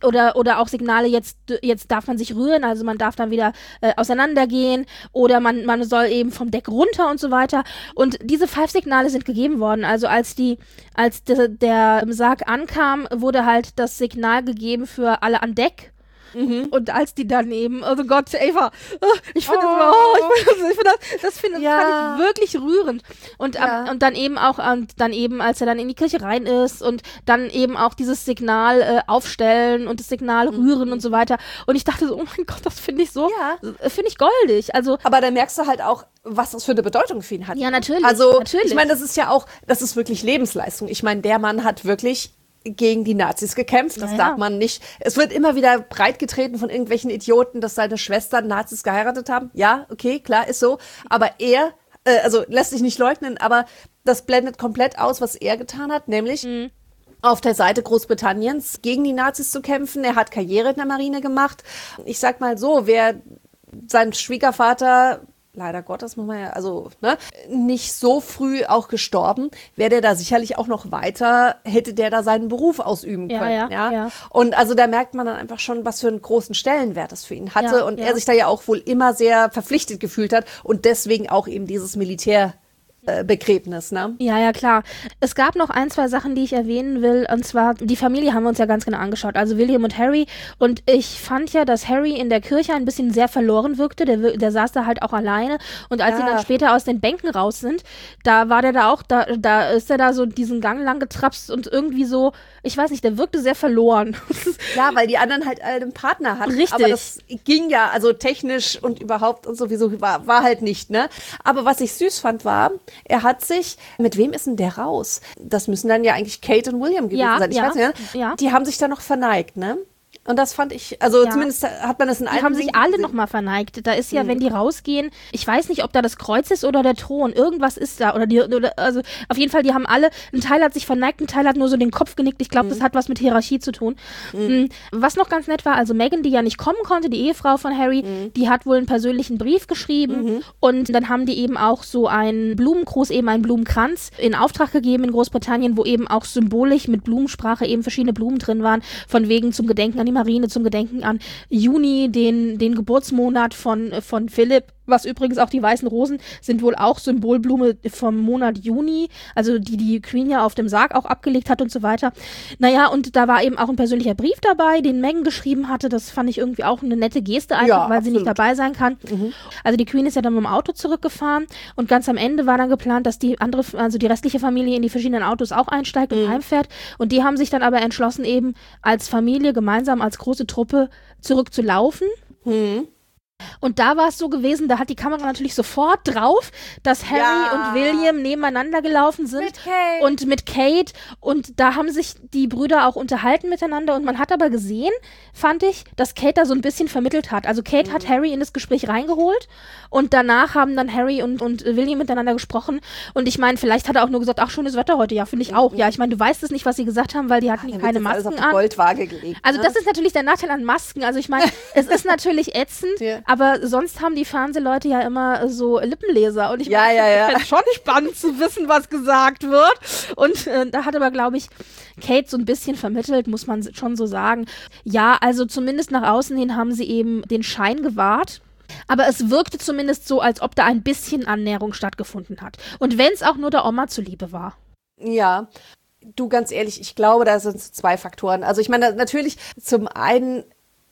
oder, oder auch Signale, jetzt, jetzt darf man sich rühren, also man darf dann wieder äh, auseinandergehen oder man, man soll eben vom Deck runter und so weiter. Und diese Pfeifsignale sind gegeben worden. Also als die, als de, der Sarg ankam, wurde halt das Signal gegeben für alle an Deck. Mhm. Und als die dann eben, also Gott, Eva, ich finde oh. das, oh, ich find das, ich find das, das finde ja. fand ich wirklich rührend. Und, ja. ähm, und dann eben auch, und dann eben, als er dann in die Kirche rein ist und dann eben auch dieses Signal äh, aufstellen und das Signal rühren mhm. und so weiter. Und ich dachte so, oh mein Gott, das finde ich so, ja. finde ich goldig. Also, aber da merkst du halt auch, was das für eine Bedeutung für ihn hat. Ja, natürlich. Also, natürlich. ich meine, das ist ja auch, das ist wirklich Lebensleistung. Ich meine, der Mann hat wirklich gegen die Nazis gekämpft, das ja, darf man nicht. Es wird immer wieder breitgetreten von irgendwelchen Idioten, dass seine Schwestern Nazis geheiratet haben. Ja, okay, klar, ist so. Aber er, äh, also lässt sich nicht leugnen, aber das blendet komplett aus, was er getan hat, nämlich mhm. auf der Seite Großbritanniens gegen die Nazis zu kämpfen. Er hat Karriere in der Marine gemacht. Ich sag mal so, wer sein Schwiegervater, leider Gottes, muss man ja, also, ne, nicht so früh auch gestorben, wäre der da sicherlich auch noch weiter, hätte der da seinen Beruf ausüben können, ja. ja. ja. ja. Und also da merkt man dann einfach schon, was für einen großen Stellenwert das für ihn hatte ja, und ja. er sich da ja auch wohl immer sehr verpflichtet gefühlt hat und deswegen auch eben dieses Militär Begräbnis, ne? Ja, ja, klar. Es gab noch ein, zwei Sachen, die ich erwähnen will, und zwar, die Familie haben wir uns ja ganz genau angeschaut, also William und Harry, und ich fand ja, dass Harry in der Kirche ein bisschen sehr verloren wirkte, der, der saß da halt auch alleine, und als ja. sie dann später aus den Bänken raus sind, da war der da auch, da, da ist er da so diesen Gang lang getrapst und irgendwie so, ich weiß nicht, der wirkte sehr verloren. Ja, weil die anderen halt alle einen Partner hatten. Richtig. Aber das ging ja, also technisch und überhaupt und sowieso war, war halt nicht, ne? Aber was ich süß fand, war, er hat sich, mit wem ist denn der raus? Das müssen dann ja eigentlich Kate und William gewesen ja, sein. Ich ja, weiß nicht, ja. Die haben sich da noch verneigt, ne? Und das fand ich, also ja. zumindest hat man das in allen Die haben sich Dingen alle gesehen. nochmal verneigt. Da ist ja, Mhm. wenn die rausgehen, ich weiß nicht, ob da das Kreuz ist oder der Thron. Irgendwas ist da. Oder die, oder, also auf jeden Fall, die haben alle, ein Teil hat sich verneigt, ein Teil hat nur so den Kopf genickt. Ich glaube, mhm. das hat was mit Hierarchie zu tun. Mhm. Was noch ganz nett war, also Meghan, die ja nicht kommen konnte, die Ehefrau von Harry, mhm. die hat wohl einen persönlichen Brief geschrieben. Mhm. Und dann haben die eben auch so einen Blumengruß, eben einen Blumenkranz in Auftrag gegeben in Großbritannien, wo eben auch symbolisch mit Blumensprache eben verschiedene Blumen drin waren. Von wegen zum Gedenken an die Marine, zum Gedenken an Juni, den, den Geburtsmonat von, von Philipp, was übrigens auch die weißen Rosen sind wohl auch Symbolblume vom Monat Juni, also die die Queen ja auf dem Sarg auch abgelegt hat und so weiter. Naja, und da war eben auch ein persönlicher Brief dabei, den Meghan geschrieben hatte. Das fand ich irgendwie auch eine nette Geste einfach, Ja, weil absolut. sie nicht dabei sein kann. Mhm. Also die Queen ist ja dann mit dem Auto zurückgefahren und ganz am Ende war dann geplant, dass die andere, also die restliche Familie in die verschiedenen Autos auch einsteigt und mhm. heimfährt. Und die haben sich dann aber entschlossen, eben als Familie gemeinsam, als große Truppe zurückzulaufen. Mhm. Und da war es so gewesen, da hat die Kamera natürlich sofort drauf, dass Harry Ja. und William nebeneinander gelaufen sind. Mit Kate. Und mit Kate. Und da haben sich die Brüder auch unterhalten miteinander. Und man hat aber gesehen, fand ich, dass Kate da so ein bisschen vermittelt hat. Also Kate mhm. hat Harry in das Gespräch reingeholt. Und danach haben dann Harry und, und William miteinander gesprochen. Und ich meine, vielleicht hat er auch nur gesagt, ach, schönes Wetter heute. Ja, finde ich auch. Mhm. Ja, ich meine, du weißt es nicht, was sie gesagt haben, weil die hatten Ja, keine alles Masken auf die an. Goldwaage gelegt. Also ne? das ist natürlich der Nachteil an Masken. Also ich meine, es ist natürlich ätzend, Ja. aber sonst haben die Fernsehleute ja immer so Lippenleser. Und ich Ja, meine, ja, ja. ich find's schon spannend zu wissen, was gesagt wird. Und äh, da hat aber, glaube ich, Kate so ein bisschen vermittelt, muss man schon so sagen. Ja, also zumindest nach außen hin haben sie eben den Schein gewahrt. Aber es wirkte zumindest so, als ob da ein bisschen Annäherung stattgefunden hat. Und wenn es auch nur der Oma zuliebe war. Ja, du, ganz ehrlich, ich glaube, da sind so zwei Faktoren. Also ich meine, natürlich, zum einen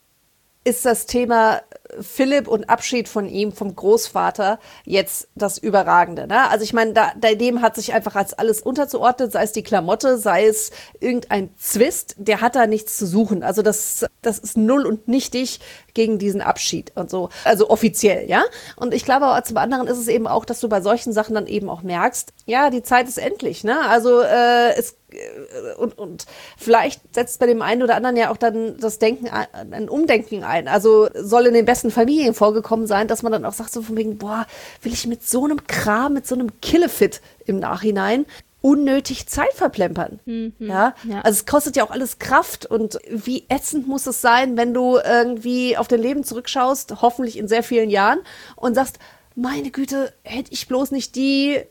ist das Thema Philipp und Abschied von ihm, vom Großvater, jetzt das Überragende. Ne? Also ich meine, da, da dem hat sich einfach als alles unterzuordnet, sei es die Klamotte, sei es irgendein Zwist, der hat da nichts zu suchen. Also das, das ist null und nichtig gegen diesen Abschied und so, also offiziell, ja. Und ich glaube, aber zum anderen ist es eben auch, dass du bei solchen Sachen dann eben auch merkst, ja, die Zeit ist endlich, ne? Also äh, es Und, und vielleicht setzt bei dem einen oder anderen ja auch dann das Denken, ein Umdenken ein. Also soll in den besten Familien vorgekommen sein, dass man dann auch sagt so von wegen, boah, will ich mit so einem Kram, mit so einem Killefit im Nachhinein unnötig Zeit verplempern. Mhm, ja? ja, also es kostet ja auch alles Kraft und wie ätzend muss es sein, wenn du irgendwie auf dein Leben zurückschaust, hoffentlich in sehr vielen Jahren und sagst, meine Güte, hätte ich bloß nicht die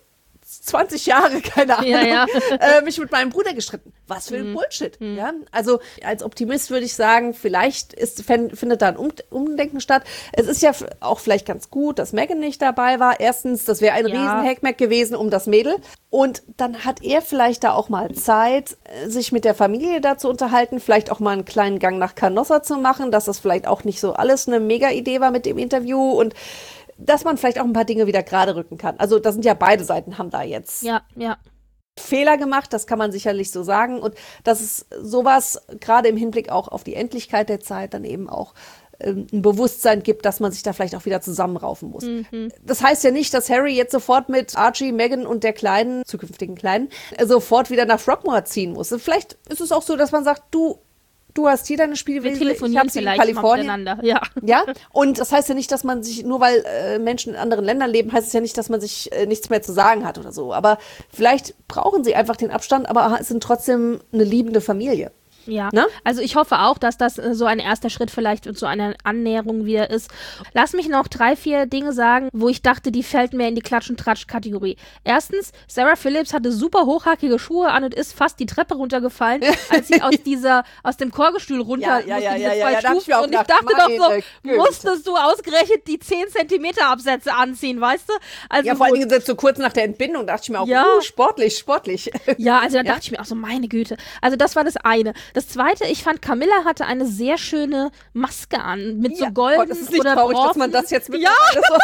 zwanzig Jahre, keine Ahnung, Ja, ja. Äh, mich mit meinem Bruder gestritten. Was für ein Mhm. Bullshit. Mhm. Ja? Also als Optimist würde ich sagen, vielleicht ist, findet da ein um Umdenken statt. Es ist ja auch vielleicht ganz gut, dass Meghan nicht dabei war. Erstens, das wäre ein Ja. riesen Hackmack gewesen um das Mädel. Und dann hat er vielleicht da auch mal Zeit, sich mit der Familie da zu unterhalten, vielleicht auch mal einen kleinen Gang nach Canossa zu machen, dass das vielleicht auch nicht so alles eine Mega-Idee war mit dem Interview und dass man vielleicht auch ein paar Dinge wieder gerade rücken kann. Also da sind ja beide Seiten, haben da jetzt Ja, ja. Fehler gemacht, das kann man sicherlich so sagen. Und dass es sowas, gerade im Hinblick auch auf die Endlichkeit der Zeit, dann eben auch ähm, ein Bewusstsein gibt, dass man sich da vielleicht auch wieder zusammenraufen muss. Mhm. Das heißt ja nicht, dass Harry jetzt sofort mit Archie, Meghan und der Kleinen, zukünftigen Kleinen, äh, sofort wieder nach Frogmore ziehen muss. Vielleicht ist es auch so, dass man sagt, du, du hast hier deine Wir Spielwiese, ich telefonieren habe sie in vielleicht mal Kalifornien. miteinander. Ja. Ja, und das heißt ja nicht, dass man sich, nur weil äh, Menschen in anderen Ländern leben, heißt es ja nicht, dass man sich äh, nichts mehr zu sagen hat oder so. Aber vielleicht brauchen sie einfach den Abstand, aber sind trotzdem eine liebende Familie. Ja, Ne? also ich hoffe auch, dass das äh, so ein erster Schritt vielleicht zu einer Annäherung wieder ist. Lass mich noch drei, vier Dinge sagen, wo ich dachte, die fällt mir in die Klatsch- und Tratsch-Kategorie. Erstens, Sarah Phillips hatte super hochhackige Schuhe an und ist fast die Treppe runtergefallen, als sie aus dieser, aus dem Chorgestühl runter Ja, ja, musste, ja, diese ja, zwei ja, da hab ich Stufen. mir auch Und ich gedacht, dachte doch meine so, Güte. musstest du ausgerechnet die zehn Zentimeter Absätze anziehen, weißt du? Also Ja, vor wo- allen Dingen so kurz nach der Entbindung dachte ich mir auch, Ja. uh, sportlich, sportlich. Ja, also da Ja? dachte ich mir auch so, meine Güte. Also das war das eine. Das zweite, ich fand, Camilla hatte eine sehr schöne Maske an, mit Ja. so golden Oh, das ist nicht oder traurig, dass bronzen, man das jetzt mit Ja,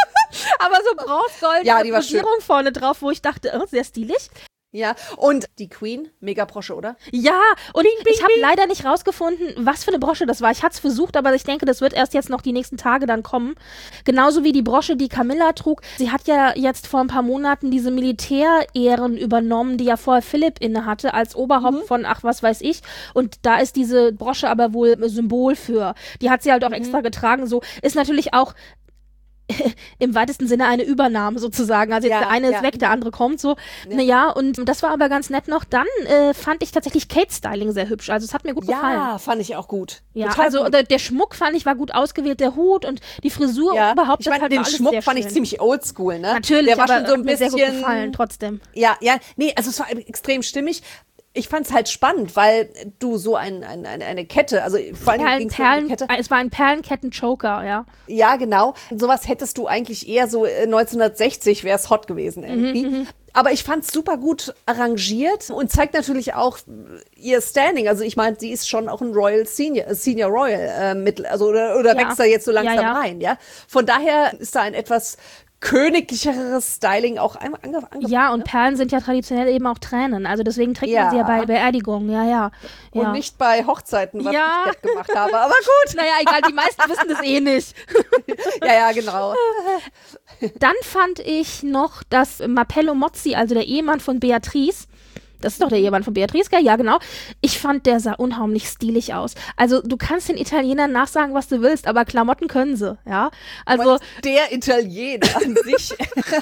aber so bronze-goldene Ja, die war schön. Posierung vorne drauf, wo ich dachte, oh, sehr stilig. Ja, und die Queen, mega Brosche, oder? Ja, und ich habe leider nicht rausgefunden, was für eine Brosche das war. Ich hatte es versucht, aber ich denke, das wird erst jetzt noch die nächsten Tage dann kommen. Genauso wie die Brosche, die Camilla trug. Sie hat ja jetzt vor ein paar Monaten diese Militärehren übernommen, die ja vorher Philipp inne hatte, als Oberhaupt Mhm. von ach, was weiß ich. Und da ist diese Brosche aber wohl Symbol für. Die hat sie halt auch Mhm. extra getragen. So ist natürlich auch im weitesten Sinne eine Übernahme sozusagen. Also jetzt Ja, der eine ja. ist weg, der andere kommt so. Ja. Naja, und das war aber ganz nett noch. Dann äh, fand ich tatsächlich Kate's Styling sehr hübsch. Also es hat mir gut gefallen. Ja, fand ich auch gut. Ja, Total also gut. der, der Schmuck fand ich war gut ausgewählt, der Hut und die Frisur Ja, und überhaupt. ich das meine, halt den war alles Schmuck sehr fand ich schön. ziemlich oldschool, ne? Natürlich, der war aber schon so ein hat mir sehr bisschen, gut gefallen, trotzdem. Ja, ja, nee, also es war extrem stimmig. Ich fand es halt spannend, weil du so ein, ein, eine, eine Kette, also vor allem Perlen, ging's ja um Perlen, die Kette. es war ein Perlenketten-Choker, ja. Ja, genau. Sowas hättest du eigentlich eher so äh, neunzehnhundertsechzig wäre es hot gewesen irgendwie. Aber ich fand es super gut arrangiert und zeigt natürlich auch ihr Standing. Also ich meine, sie ist schon auch ein Royal Senior, äh, Senior Royal äh, mit, also oder, oder Ja. wächst da jetzt so langsam Ja, ja. rein, ja. Von daher ist da ein etwas königlicheres Styling auch ange ange Ja, und Perlen sind ja traditionell eben auch Tränen. Also deswegen trägt man Ja. sie ja bei Beerdigungen, ja, ja. ja. und nicht bei Hochzeiten, was Ja. ich jetzt gemacht habe. Aber gut. Naja, egal, die meisten wissen das eh nicht. Ja, ja, genau. Dann fand ich noch, dass Mappello Mozzi, also der Ehemann von Beatrice, das ist doch der Ehemann von Beatrice, gell? Ja, genau. Ich fand, der sah unheimlich stilig aus. Also, du kannst den Italienern nachsagen, was du willst, aber Klamotten können sie, ja? Also, Der Italiener an sich.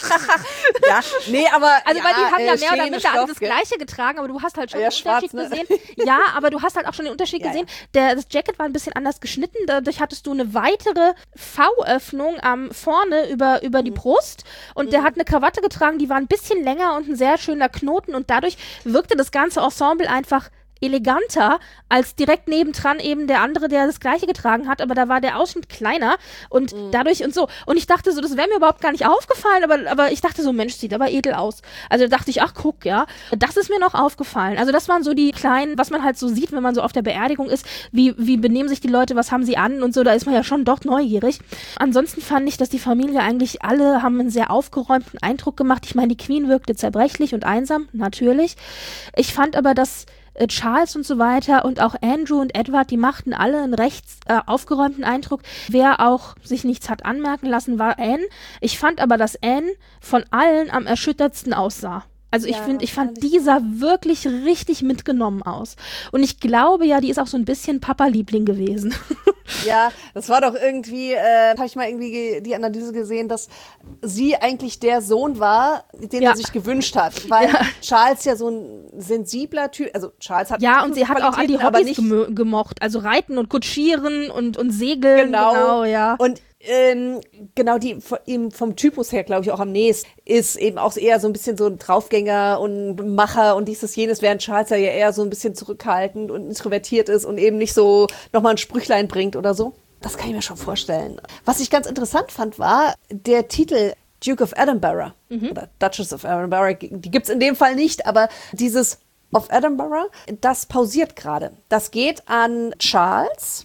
Ja, nee, aber. also ja, weil die haben ja äh, mehr oder schöne minder alle Stoff, das gell? Gleiche getragen, aber du hast halt schon Ja, den schwarz, Unterschied ne? gesehen. Ja, aber du hast halt auch schon den Unterschied Ja, gesehen. Der, das Jacket war ein bisschen anders geschnitten, dadurch hattest du eine weitere V-Öffnung am vorne über, über Mhm. die Brust und der hat eine Krawatte getragen, die war ein bisschen länger und ein sehr schöner Knoten und dadurch wirkte das ganze Ensemble einfach eleganter als direkt nebendran eben der andere, der das Gleiche getragen hat, aber da war der Ausschnitt kleiner und Mhm. dadurch und so. Und ich dachte so, das wäre mir überhaupt gar nicht aufgefallen, aber, aber ich dachte so, Mensch, sieht aber edel aus. Also da dachte ich, ach guck, ja, das ist mir noch aufgefallen. Also das waren so die kleinen, was man halt so sieht, wenn man so auf der Beerdigung ist, wie, wie benehmen sich die Leute, was haben sie an und so, da ist man ja schon doch neugierig. Ansonsten fand ich, dass die Familie eigentlich alle haben einen sehr aufgeräumten Eindruck gemacht. Ich meine, die Queen wirkte zerbrechlich und einsam, natürlich. Ich fand aber, dass äh, Charles und so weiter und auch Andrew und Edward, die machten alle einen recht äh, aufgeräumten Eindruck. Wer auch sich nichts hat anmerken lassen, war Anne. Ich fand aber, dass Anne von allen am erschüttertsten aussah. Also ich Ja, finde, ich fand, wahrscheinlich. die sah wirklich richtig mitgenommen aus. Und ich glaube ja, die ist auch so ein bisschen Papa-Liebling gewesen. Ja, das war doch irgendwie, äh, habe ich mal irgendwie ge- die Analyse gesehen, dass sie eigentlich der Sohn war, den Ja. er sich gewünscht hat. Weil Ja. Charles ja so ein sensibler Typ, also Charles hat Ja, und sie hat auch all die Qualitäten, aber Hobbys nicht gemö- gemocht. Also Reiten und Kutschieren und, und Segeln. Genau. Genau, ja. Und Ähm, genau, die ihm vom Typus her, glaube ich, auch am nächsten ist eben auch eher so ein bisschen so ein Draufgänger und Macher und dieses, jenes, während Charles ja eher so ein bisschen zurückhaltend und introvertiert ist und eben nicht so nochmal ein Sprüchlein bringt oder so. Das kann ich mir schon vorstellen. Was ich ganz interessant fand, war der Titel Duke of Edinburgh mhm. oder Duchess of Edinburgh. Die gibt's in dem Fall nicht, aber dieses of Edinburgh, das pausiert gerade. Das geht an Charles,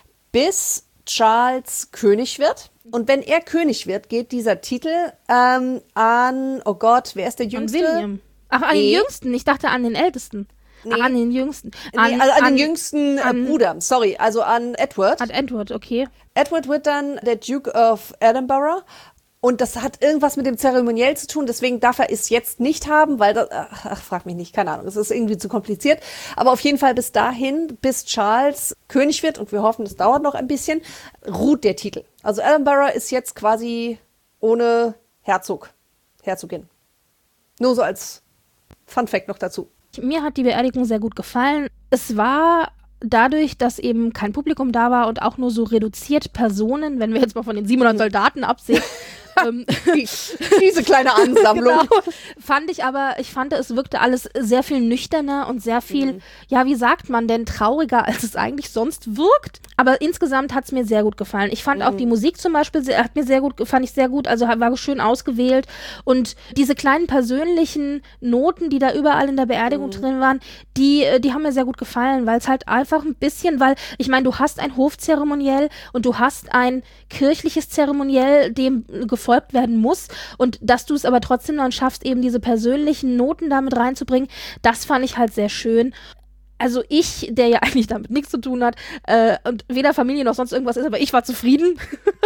bis Charles König wird. Und wenn er König wird, geht dieser Titel ähm, an, oh Gott, wer ist der Jüngste? An William. Ach, an nee. den Jüngsten. Ich dachte an den Ältesten. Nee. Ach, an den Jüngsten. An, nee, also an, an den jüngsten an, äh, Bruder, sorry, also an Edward. An Edward, okay. Edward wird dann der Duke of Edinburgh. Und das hat irgendwas mit dem Zeremoniell zu tun, deswegen darf er es jetzt nicht haben, weil das, ach, ach, frag mich nicht, keine Ahnung, es ist irgendwie zu kompliziert. Aber auf jeden Fall bis dahin, bis Charles König wird, und wir hoffen, das dauert noch ein bisschen, ruht der Titel. Also Edinburgh ist jetzt quasi ohne Herzog, Herzogin. Nur so als Fun Fact noch dazu. Mir hat die Beerdigung sehr gut gefallen. Es war dadurch, dass eben kein Publikum da war und auch nur so reduziert Personen, wenn wir jetzt mal von den siebenhundert Soldaten absehen, ähm, diese kleine Ansammlung. Genau, fand ich aber, ich fand, es wirkte alles sehr viel nüchterner und sehr viel, mhm. ja, wie sagt man denn, trauriger, als es eigentlich sonst wirkt. Aber insgesamt hat es mir sehr gut gefallen. Ich fand mhm. auch die Musik zum Beispiel, sehr, hat mir sehr gut, fand ich sehr gut, also war schön ausgewählt. Und diese kleinen persönlichen Noten, die da überall in der Beerdigung mhm. drin waren, die, die haben mir sehr gut gefallen, weil es halt einfach ein bisschen, weil, ich meine, du hast ein Hofzeremoniell und du hast ein kirchliches Zeremoniell, dem gefolgt werden muss, und dass du es aber trotzdem dann schaffst, eben diese persönlichen Noten damit reinzubringen, das fand ich halt sehr schön. Also ich, der ja eigentlich damit nichts zu tun hat äh, und weder Familie noch sonst irgendwas ist, aber ich war zufrieden.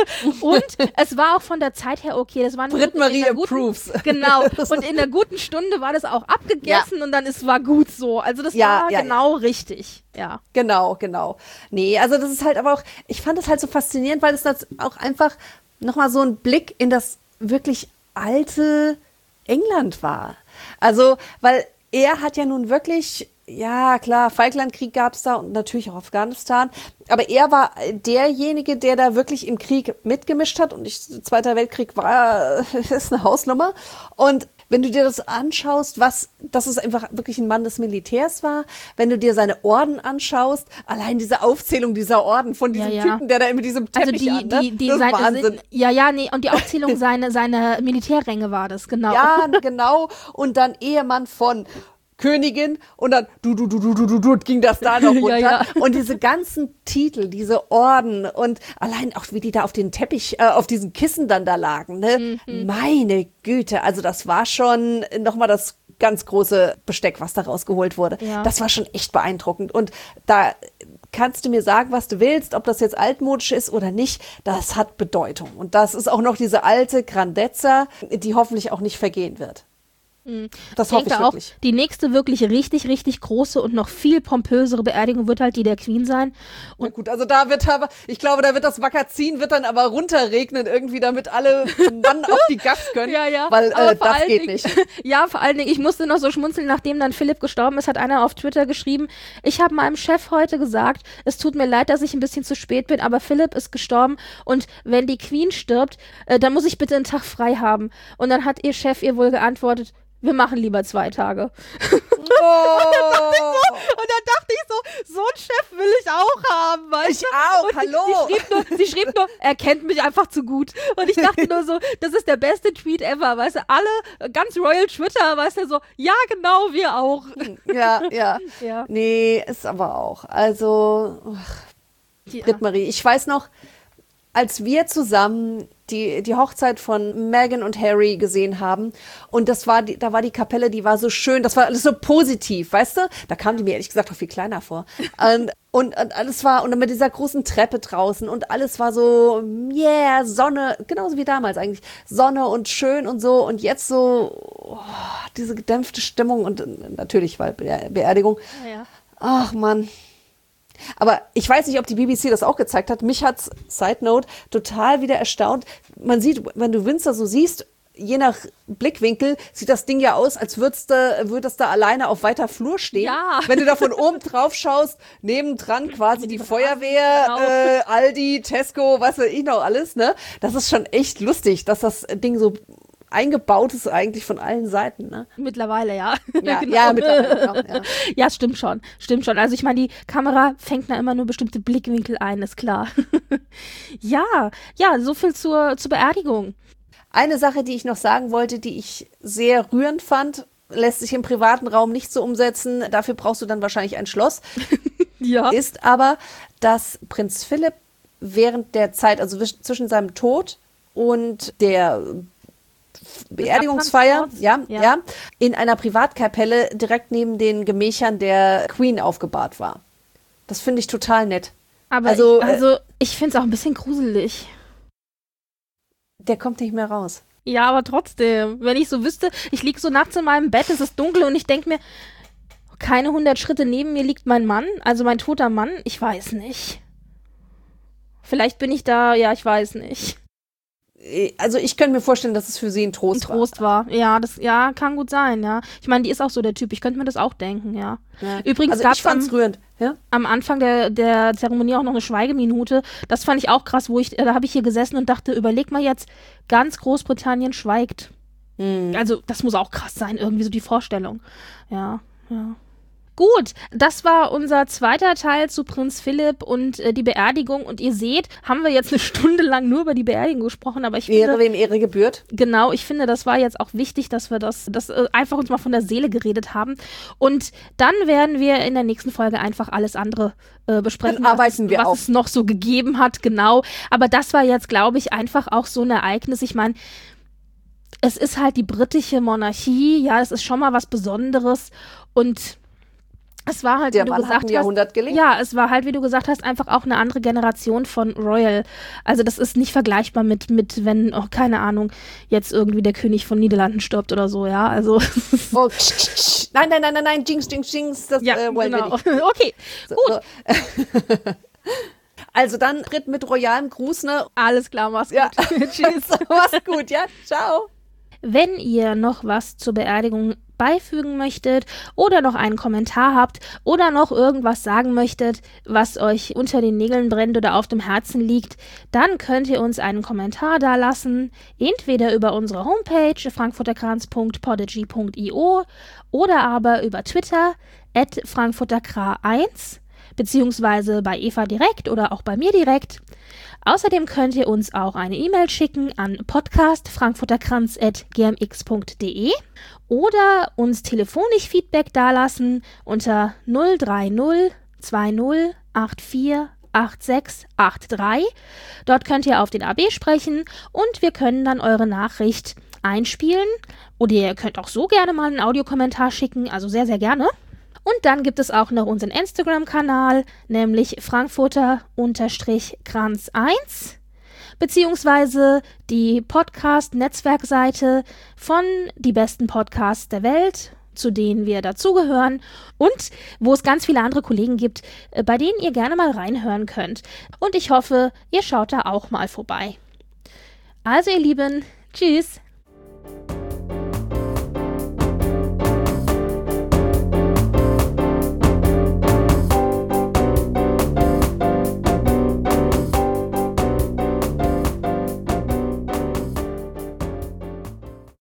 Und es war auch von der Zeit her okay. Das war Britt-Marie approves. Genau. Und in einer guten Stunde war das auch abgegessen ja. und dann es war gut so. Also das ja, war ja, genau ja. richtig. Ja. Genau, genau. Nee, also das ist halt aber auch, ich fand das halt so faszinierend, weil es das auch einfach nochmal so ein Blick in das wirklich alte England war. Also, weil er hat ja nun wirklich, ja klar, Falklandkrieg gab es da und natürlich auch Afghanistan, aber er war derjenige, der da wirklich im Krieg mitgemischt hat, und ich, Zweiter Weltkrieg war, ist eine Hausnummer, und wenn du dir das anschaust, was, dass es einfach wirklich ein Mann des Militärs war, wenn du dir seine Orden anschaust, allein diese Aufzählung dieser Orden von diesem ja, ja. Typen, der da mit diesem Teppich also die, an, ne? die, die das ist seine, Wahnsinn. Ja, ja, nee, und die Aufzählung seiner seine Militärränge war das, genau. Ja, genau, und dann Ehemann von Königin, und dann du, du, du, du, du, du, du, ging das da noch runter. ja, ja. Und diese ganzen Titel, diese Orden und allein auch, wie die da auf den Teppich, äh, auf diesen Kissen dann da lagen, ne? Mhm. Meine Güte, also das war schon nochmal das ganz große Besteck, was da rausgeholt wurde. Ja. Das war schon echt beeindruckend. Und da kannst du mir sagen, was du willst, ob das jetzt altmodisch ist oder nicht, das hat Bedeutung. Und das ist auch noch diese alte Grandezza, die hoffentlich auch nicht vergehen wird. Das ich hoffe ich denke wirklich. Auch, die nächste wirklich richtig, richtig große und noch viel pompösere Beerdigung wird halt die der Queen sein. Und Na gut, also da wird aber, ich glaube, da wird das Magazin wird dann aber runterregnen irgendwie, damit alle Mann auf die Gas können, ja, ja. weil äh, das geht Dingen, nicht. Ja, vor allen Dingen, ich musste noch so schmunzeln, nachdem dann Philipp gestorben ist, hat einer auf Twitter geschrieben, ich habe meinem Chef heute gesagt, es tut mir leid, dass ich ein bisschen zu spät bin, aber Philipp ist gestorben und wenn die Queen stirbt, äh, dann muss ich bitte einen Tag frei haben. Und dann hat ihr Chef ihr wohl geantwortet, wir machen lieber zwei Tage. Oh. Und dann dachte ich so, so einen Chef will ich auch haben. Weißt ich du? auch, und hallo. Sie, sie, schrieb nur, sie schrieb nur, er kennt mich einfach zu gut. Und ich dachte nur so, das ist der beste Tweet ever. Weißt du, alle, ganz Royal Twitter, weißt du, so, ja genau, wir auch. Ja, ja. ja. Nee, ist aber auch. Also, ja. Britt-Marie, ich weiß noch, als wir zusammen die, die Hochzeit von Meghan und Harry gesehen haben, und das war die, da war die Kapelle, die war so schön, das war alles so positiv, weißt du? Da kam die mir ehrlich gesagt auch viel kleiner vor. und, und, und alles war, und dann mit dieser großen Treppe draußen und alles war so, yeah, Sonne, genauso wie damals eigentlich, Sonne und schön und so, und jetzt so, oh, diese gedämpfte Stimmung und natürlich, weil Be- Beerdigung. Ja. Ach Mann. Aber ich weiß nicht, ob die B B C das auch gezeigt hat. Mich hat's, Side Note, total wieder erstaunt. Man sieht, wenn du Windsor so siehst, je nach Blickwinkel sieht das Ding ja aus, als würdest du, würdest du alleine auf weiter Flur stehen. Ja. Wenn du da von oben drauf schaust, nebendran quasi die Feuerwehr, genau. äh, Aldi, Tesco, was weiß ich noch alles, ne? Das ist schon echt lustig, dass das Ding so eingebaut ist eigentlich von allen Seiten, ne? Mittlerweile, ja. Ja, Genau. ja mittlerweile, genau, ja. Ja, stimmt schon, stimmt schon. Also ich meine, die Kamera fängt da immer nur bestimmte Blickwinkel ein, ist klar. ja, ja, so viel zur, zur Beerdigung. Eine Sache, die ich noch sagen wollte, die ich sehr rührend fand, lässt sich im privaten Raum nicht so umsetzen. Dafür brauchst du dann wahrscheinlich ein Schloss. Ja. Ist aber, dass Prinz Philipp während der Zeit, also zwischen seinem Tod und der Beerdigungsfeier, ja, ja, ja, in einer Privatkapelle direkt neben den Gemächern der Queen aufgebahrt war. Das finde ich total nett. Aber also, ich, also ich finde es auch ein bisschen gruselig. Der kommt nicht mehr raus. Ja, aber trotzdem, wenn ich so wüsste, ich liege so nachts in meinem Bett, es ist dunkel und ich denke mir, keine hundert Schritte neben mir liegt mein Mann, also mein toter Mann, ich weiß nicht. Vielleicht bin ich da, ja, ich weiß nicht. Also ich könnte mir vorstellen, dass es für sie ein Trost, ein Trost war. war. Ja, das ja, kann gut sein, ja. Ich meine, die ist auch so der Typ, ich könnte mir das auch denken, ja. ja. Übrigens also gab ich fand's am, rührend. Ja? am Anfang der, der Zeremonie auch noch eine Schweigeminute. Das fand ich auch krass, wo ich, da habe ich hier gesessen und dachte, überleg mal jetzt, ganz Großbritannien schweigt. Hm. Also das muss auch krass sein, irgendwie so die Vorstellung. Ja, ja. Gut, das war unser zweiter Teil zu Prinz Philipp und äh, die Beerdigung. Und ihr seht, haben wir jetzt eine Stunde lang nur über die Beerdigung gesprochen, aber ich Ehre, finde, wem Ehre gebührt. Genau, ich finde, das war jetzt auch wichtig, dass wir das, das äh, einfach uns mal von der Seele geredet haben. Und dann werden wir in der nächsten Folge einfach alles andere äh, besprechen, dann arbeiten was, wir was auf. es noch so gegeben hat, genau. Aber das war jetzt, glaube ich, einfach auch so ein Ereignis. Ich meine, es ist halt die britische Monarchie, ja, es ist schon mal was Besonderes und es war halt, der wie du Mann gesagt hat ein Jahrhundert hast, gelebt. ja, es war halt, wie du gesagt hast, einfach auch eine andere Generation von Royal. Also das ist nicht vergleichbar mit, mit wenn, oh, keine Ahnung, jetzt irgendwie der König von Niederlanden stirbt oder so, ja, also. Oh, tsch, tsch, tsch. Nein, nein, nein, nein, nein, Jinx, Jinx, Jinx, das ja, äh, wollen genau. wir nicht. Okay, So, gut. So. Also dann tritt mit royalem Gruß, ne? Alles klar, mach's Ja. gut. Tschüss. Mach's gut, ja, ciao. Wenn ihr noch was zur Beerdigung beifügen möchtet oder noch einen Kommentar habt oder noch irgendwas sagen möchtet, was euch unter den Nägeln brennt oder auf dem Herzen liegt, dann könnt ihr uns einen Kommentar dalassen, entweder über unsere Homepage frankfurterkranz punkt podigy punkt io oder aber über Twitter at frankfurterkra eins beziehungsweise bei Eva direkt oder auch bei mir direkt. Außerdem könnt ihr uns auch eine E-Mail schicken an podcast frankfurterkranz at gmx punkt de oder uns telefonisch Feedback dalassen unter null drei null zwei null acht vier acht sechs acht drei. Dort könnt ihr auf den A B sprechen und wir können dann eure Nachricht einspielen. Oder ihr könnt auch so gerne mal einen Audiokommentar schicken, also sehr, sehr gerne. Und dann gibt es auch noch unseren Instagram-Kanal, nämlich Frankfurter-Kranz eins, beziehungsweise die Podcast-Netzwerkseite von die besten Podcasts der Welt, zu denen wir dazugehören und wo es ganz viele andere Kollegen gibt, bei denen ihr gerne mal reinhören könnt. Und ich hoffe, ihr schaut da auch mal vorbei. Also ihr Lieben, tschüss!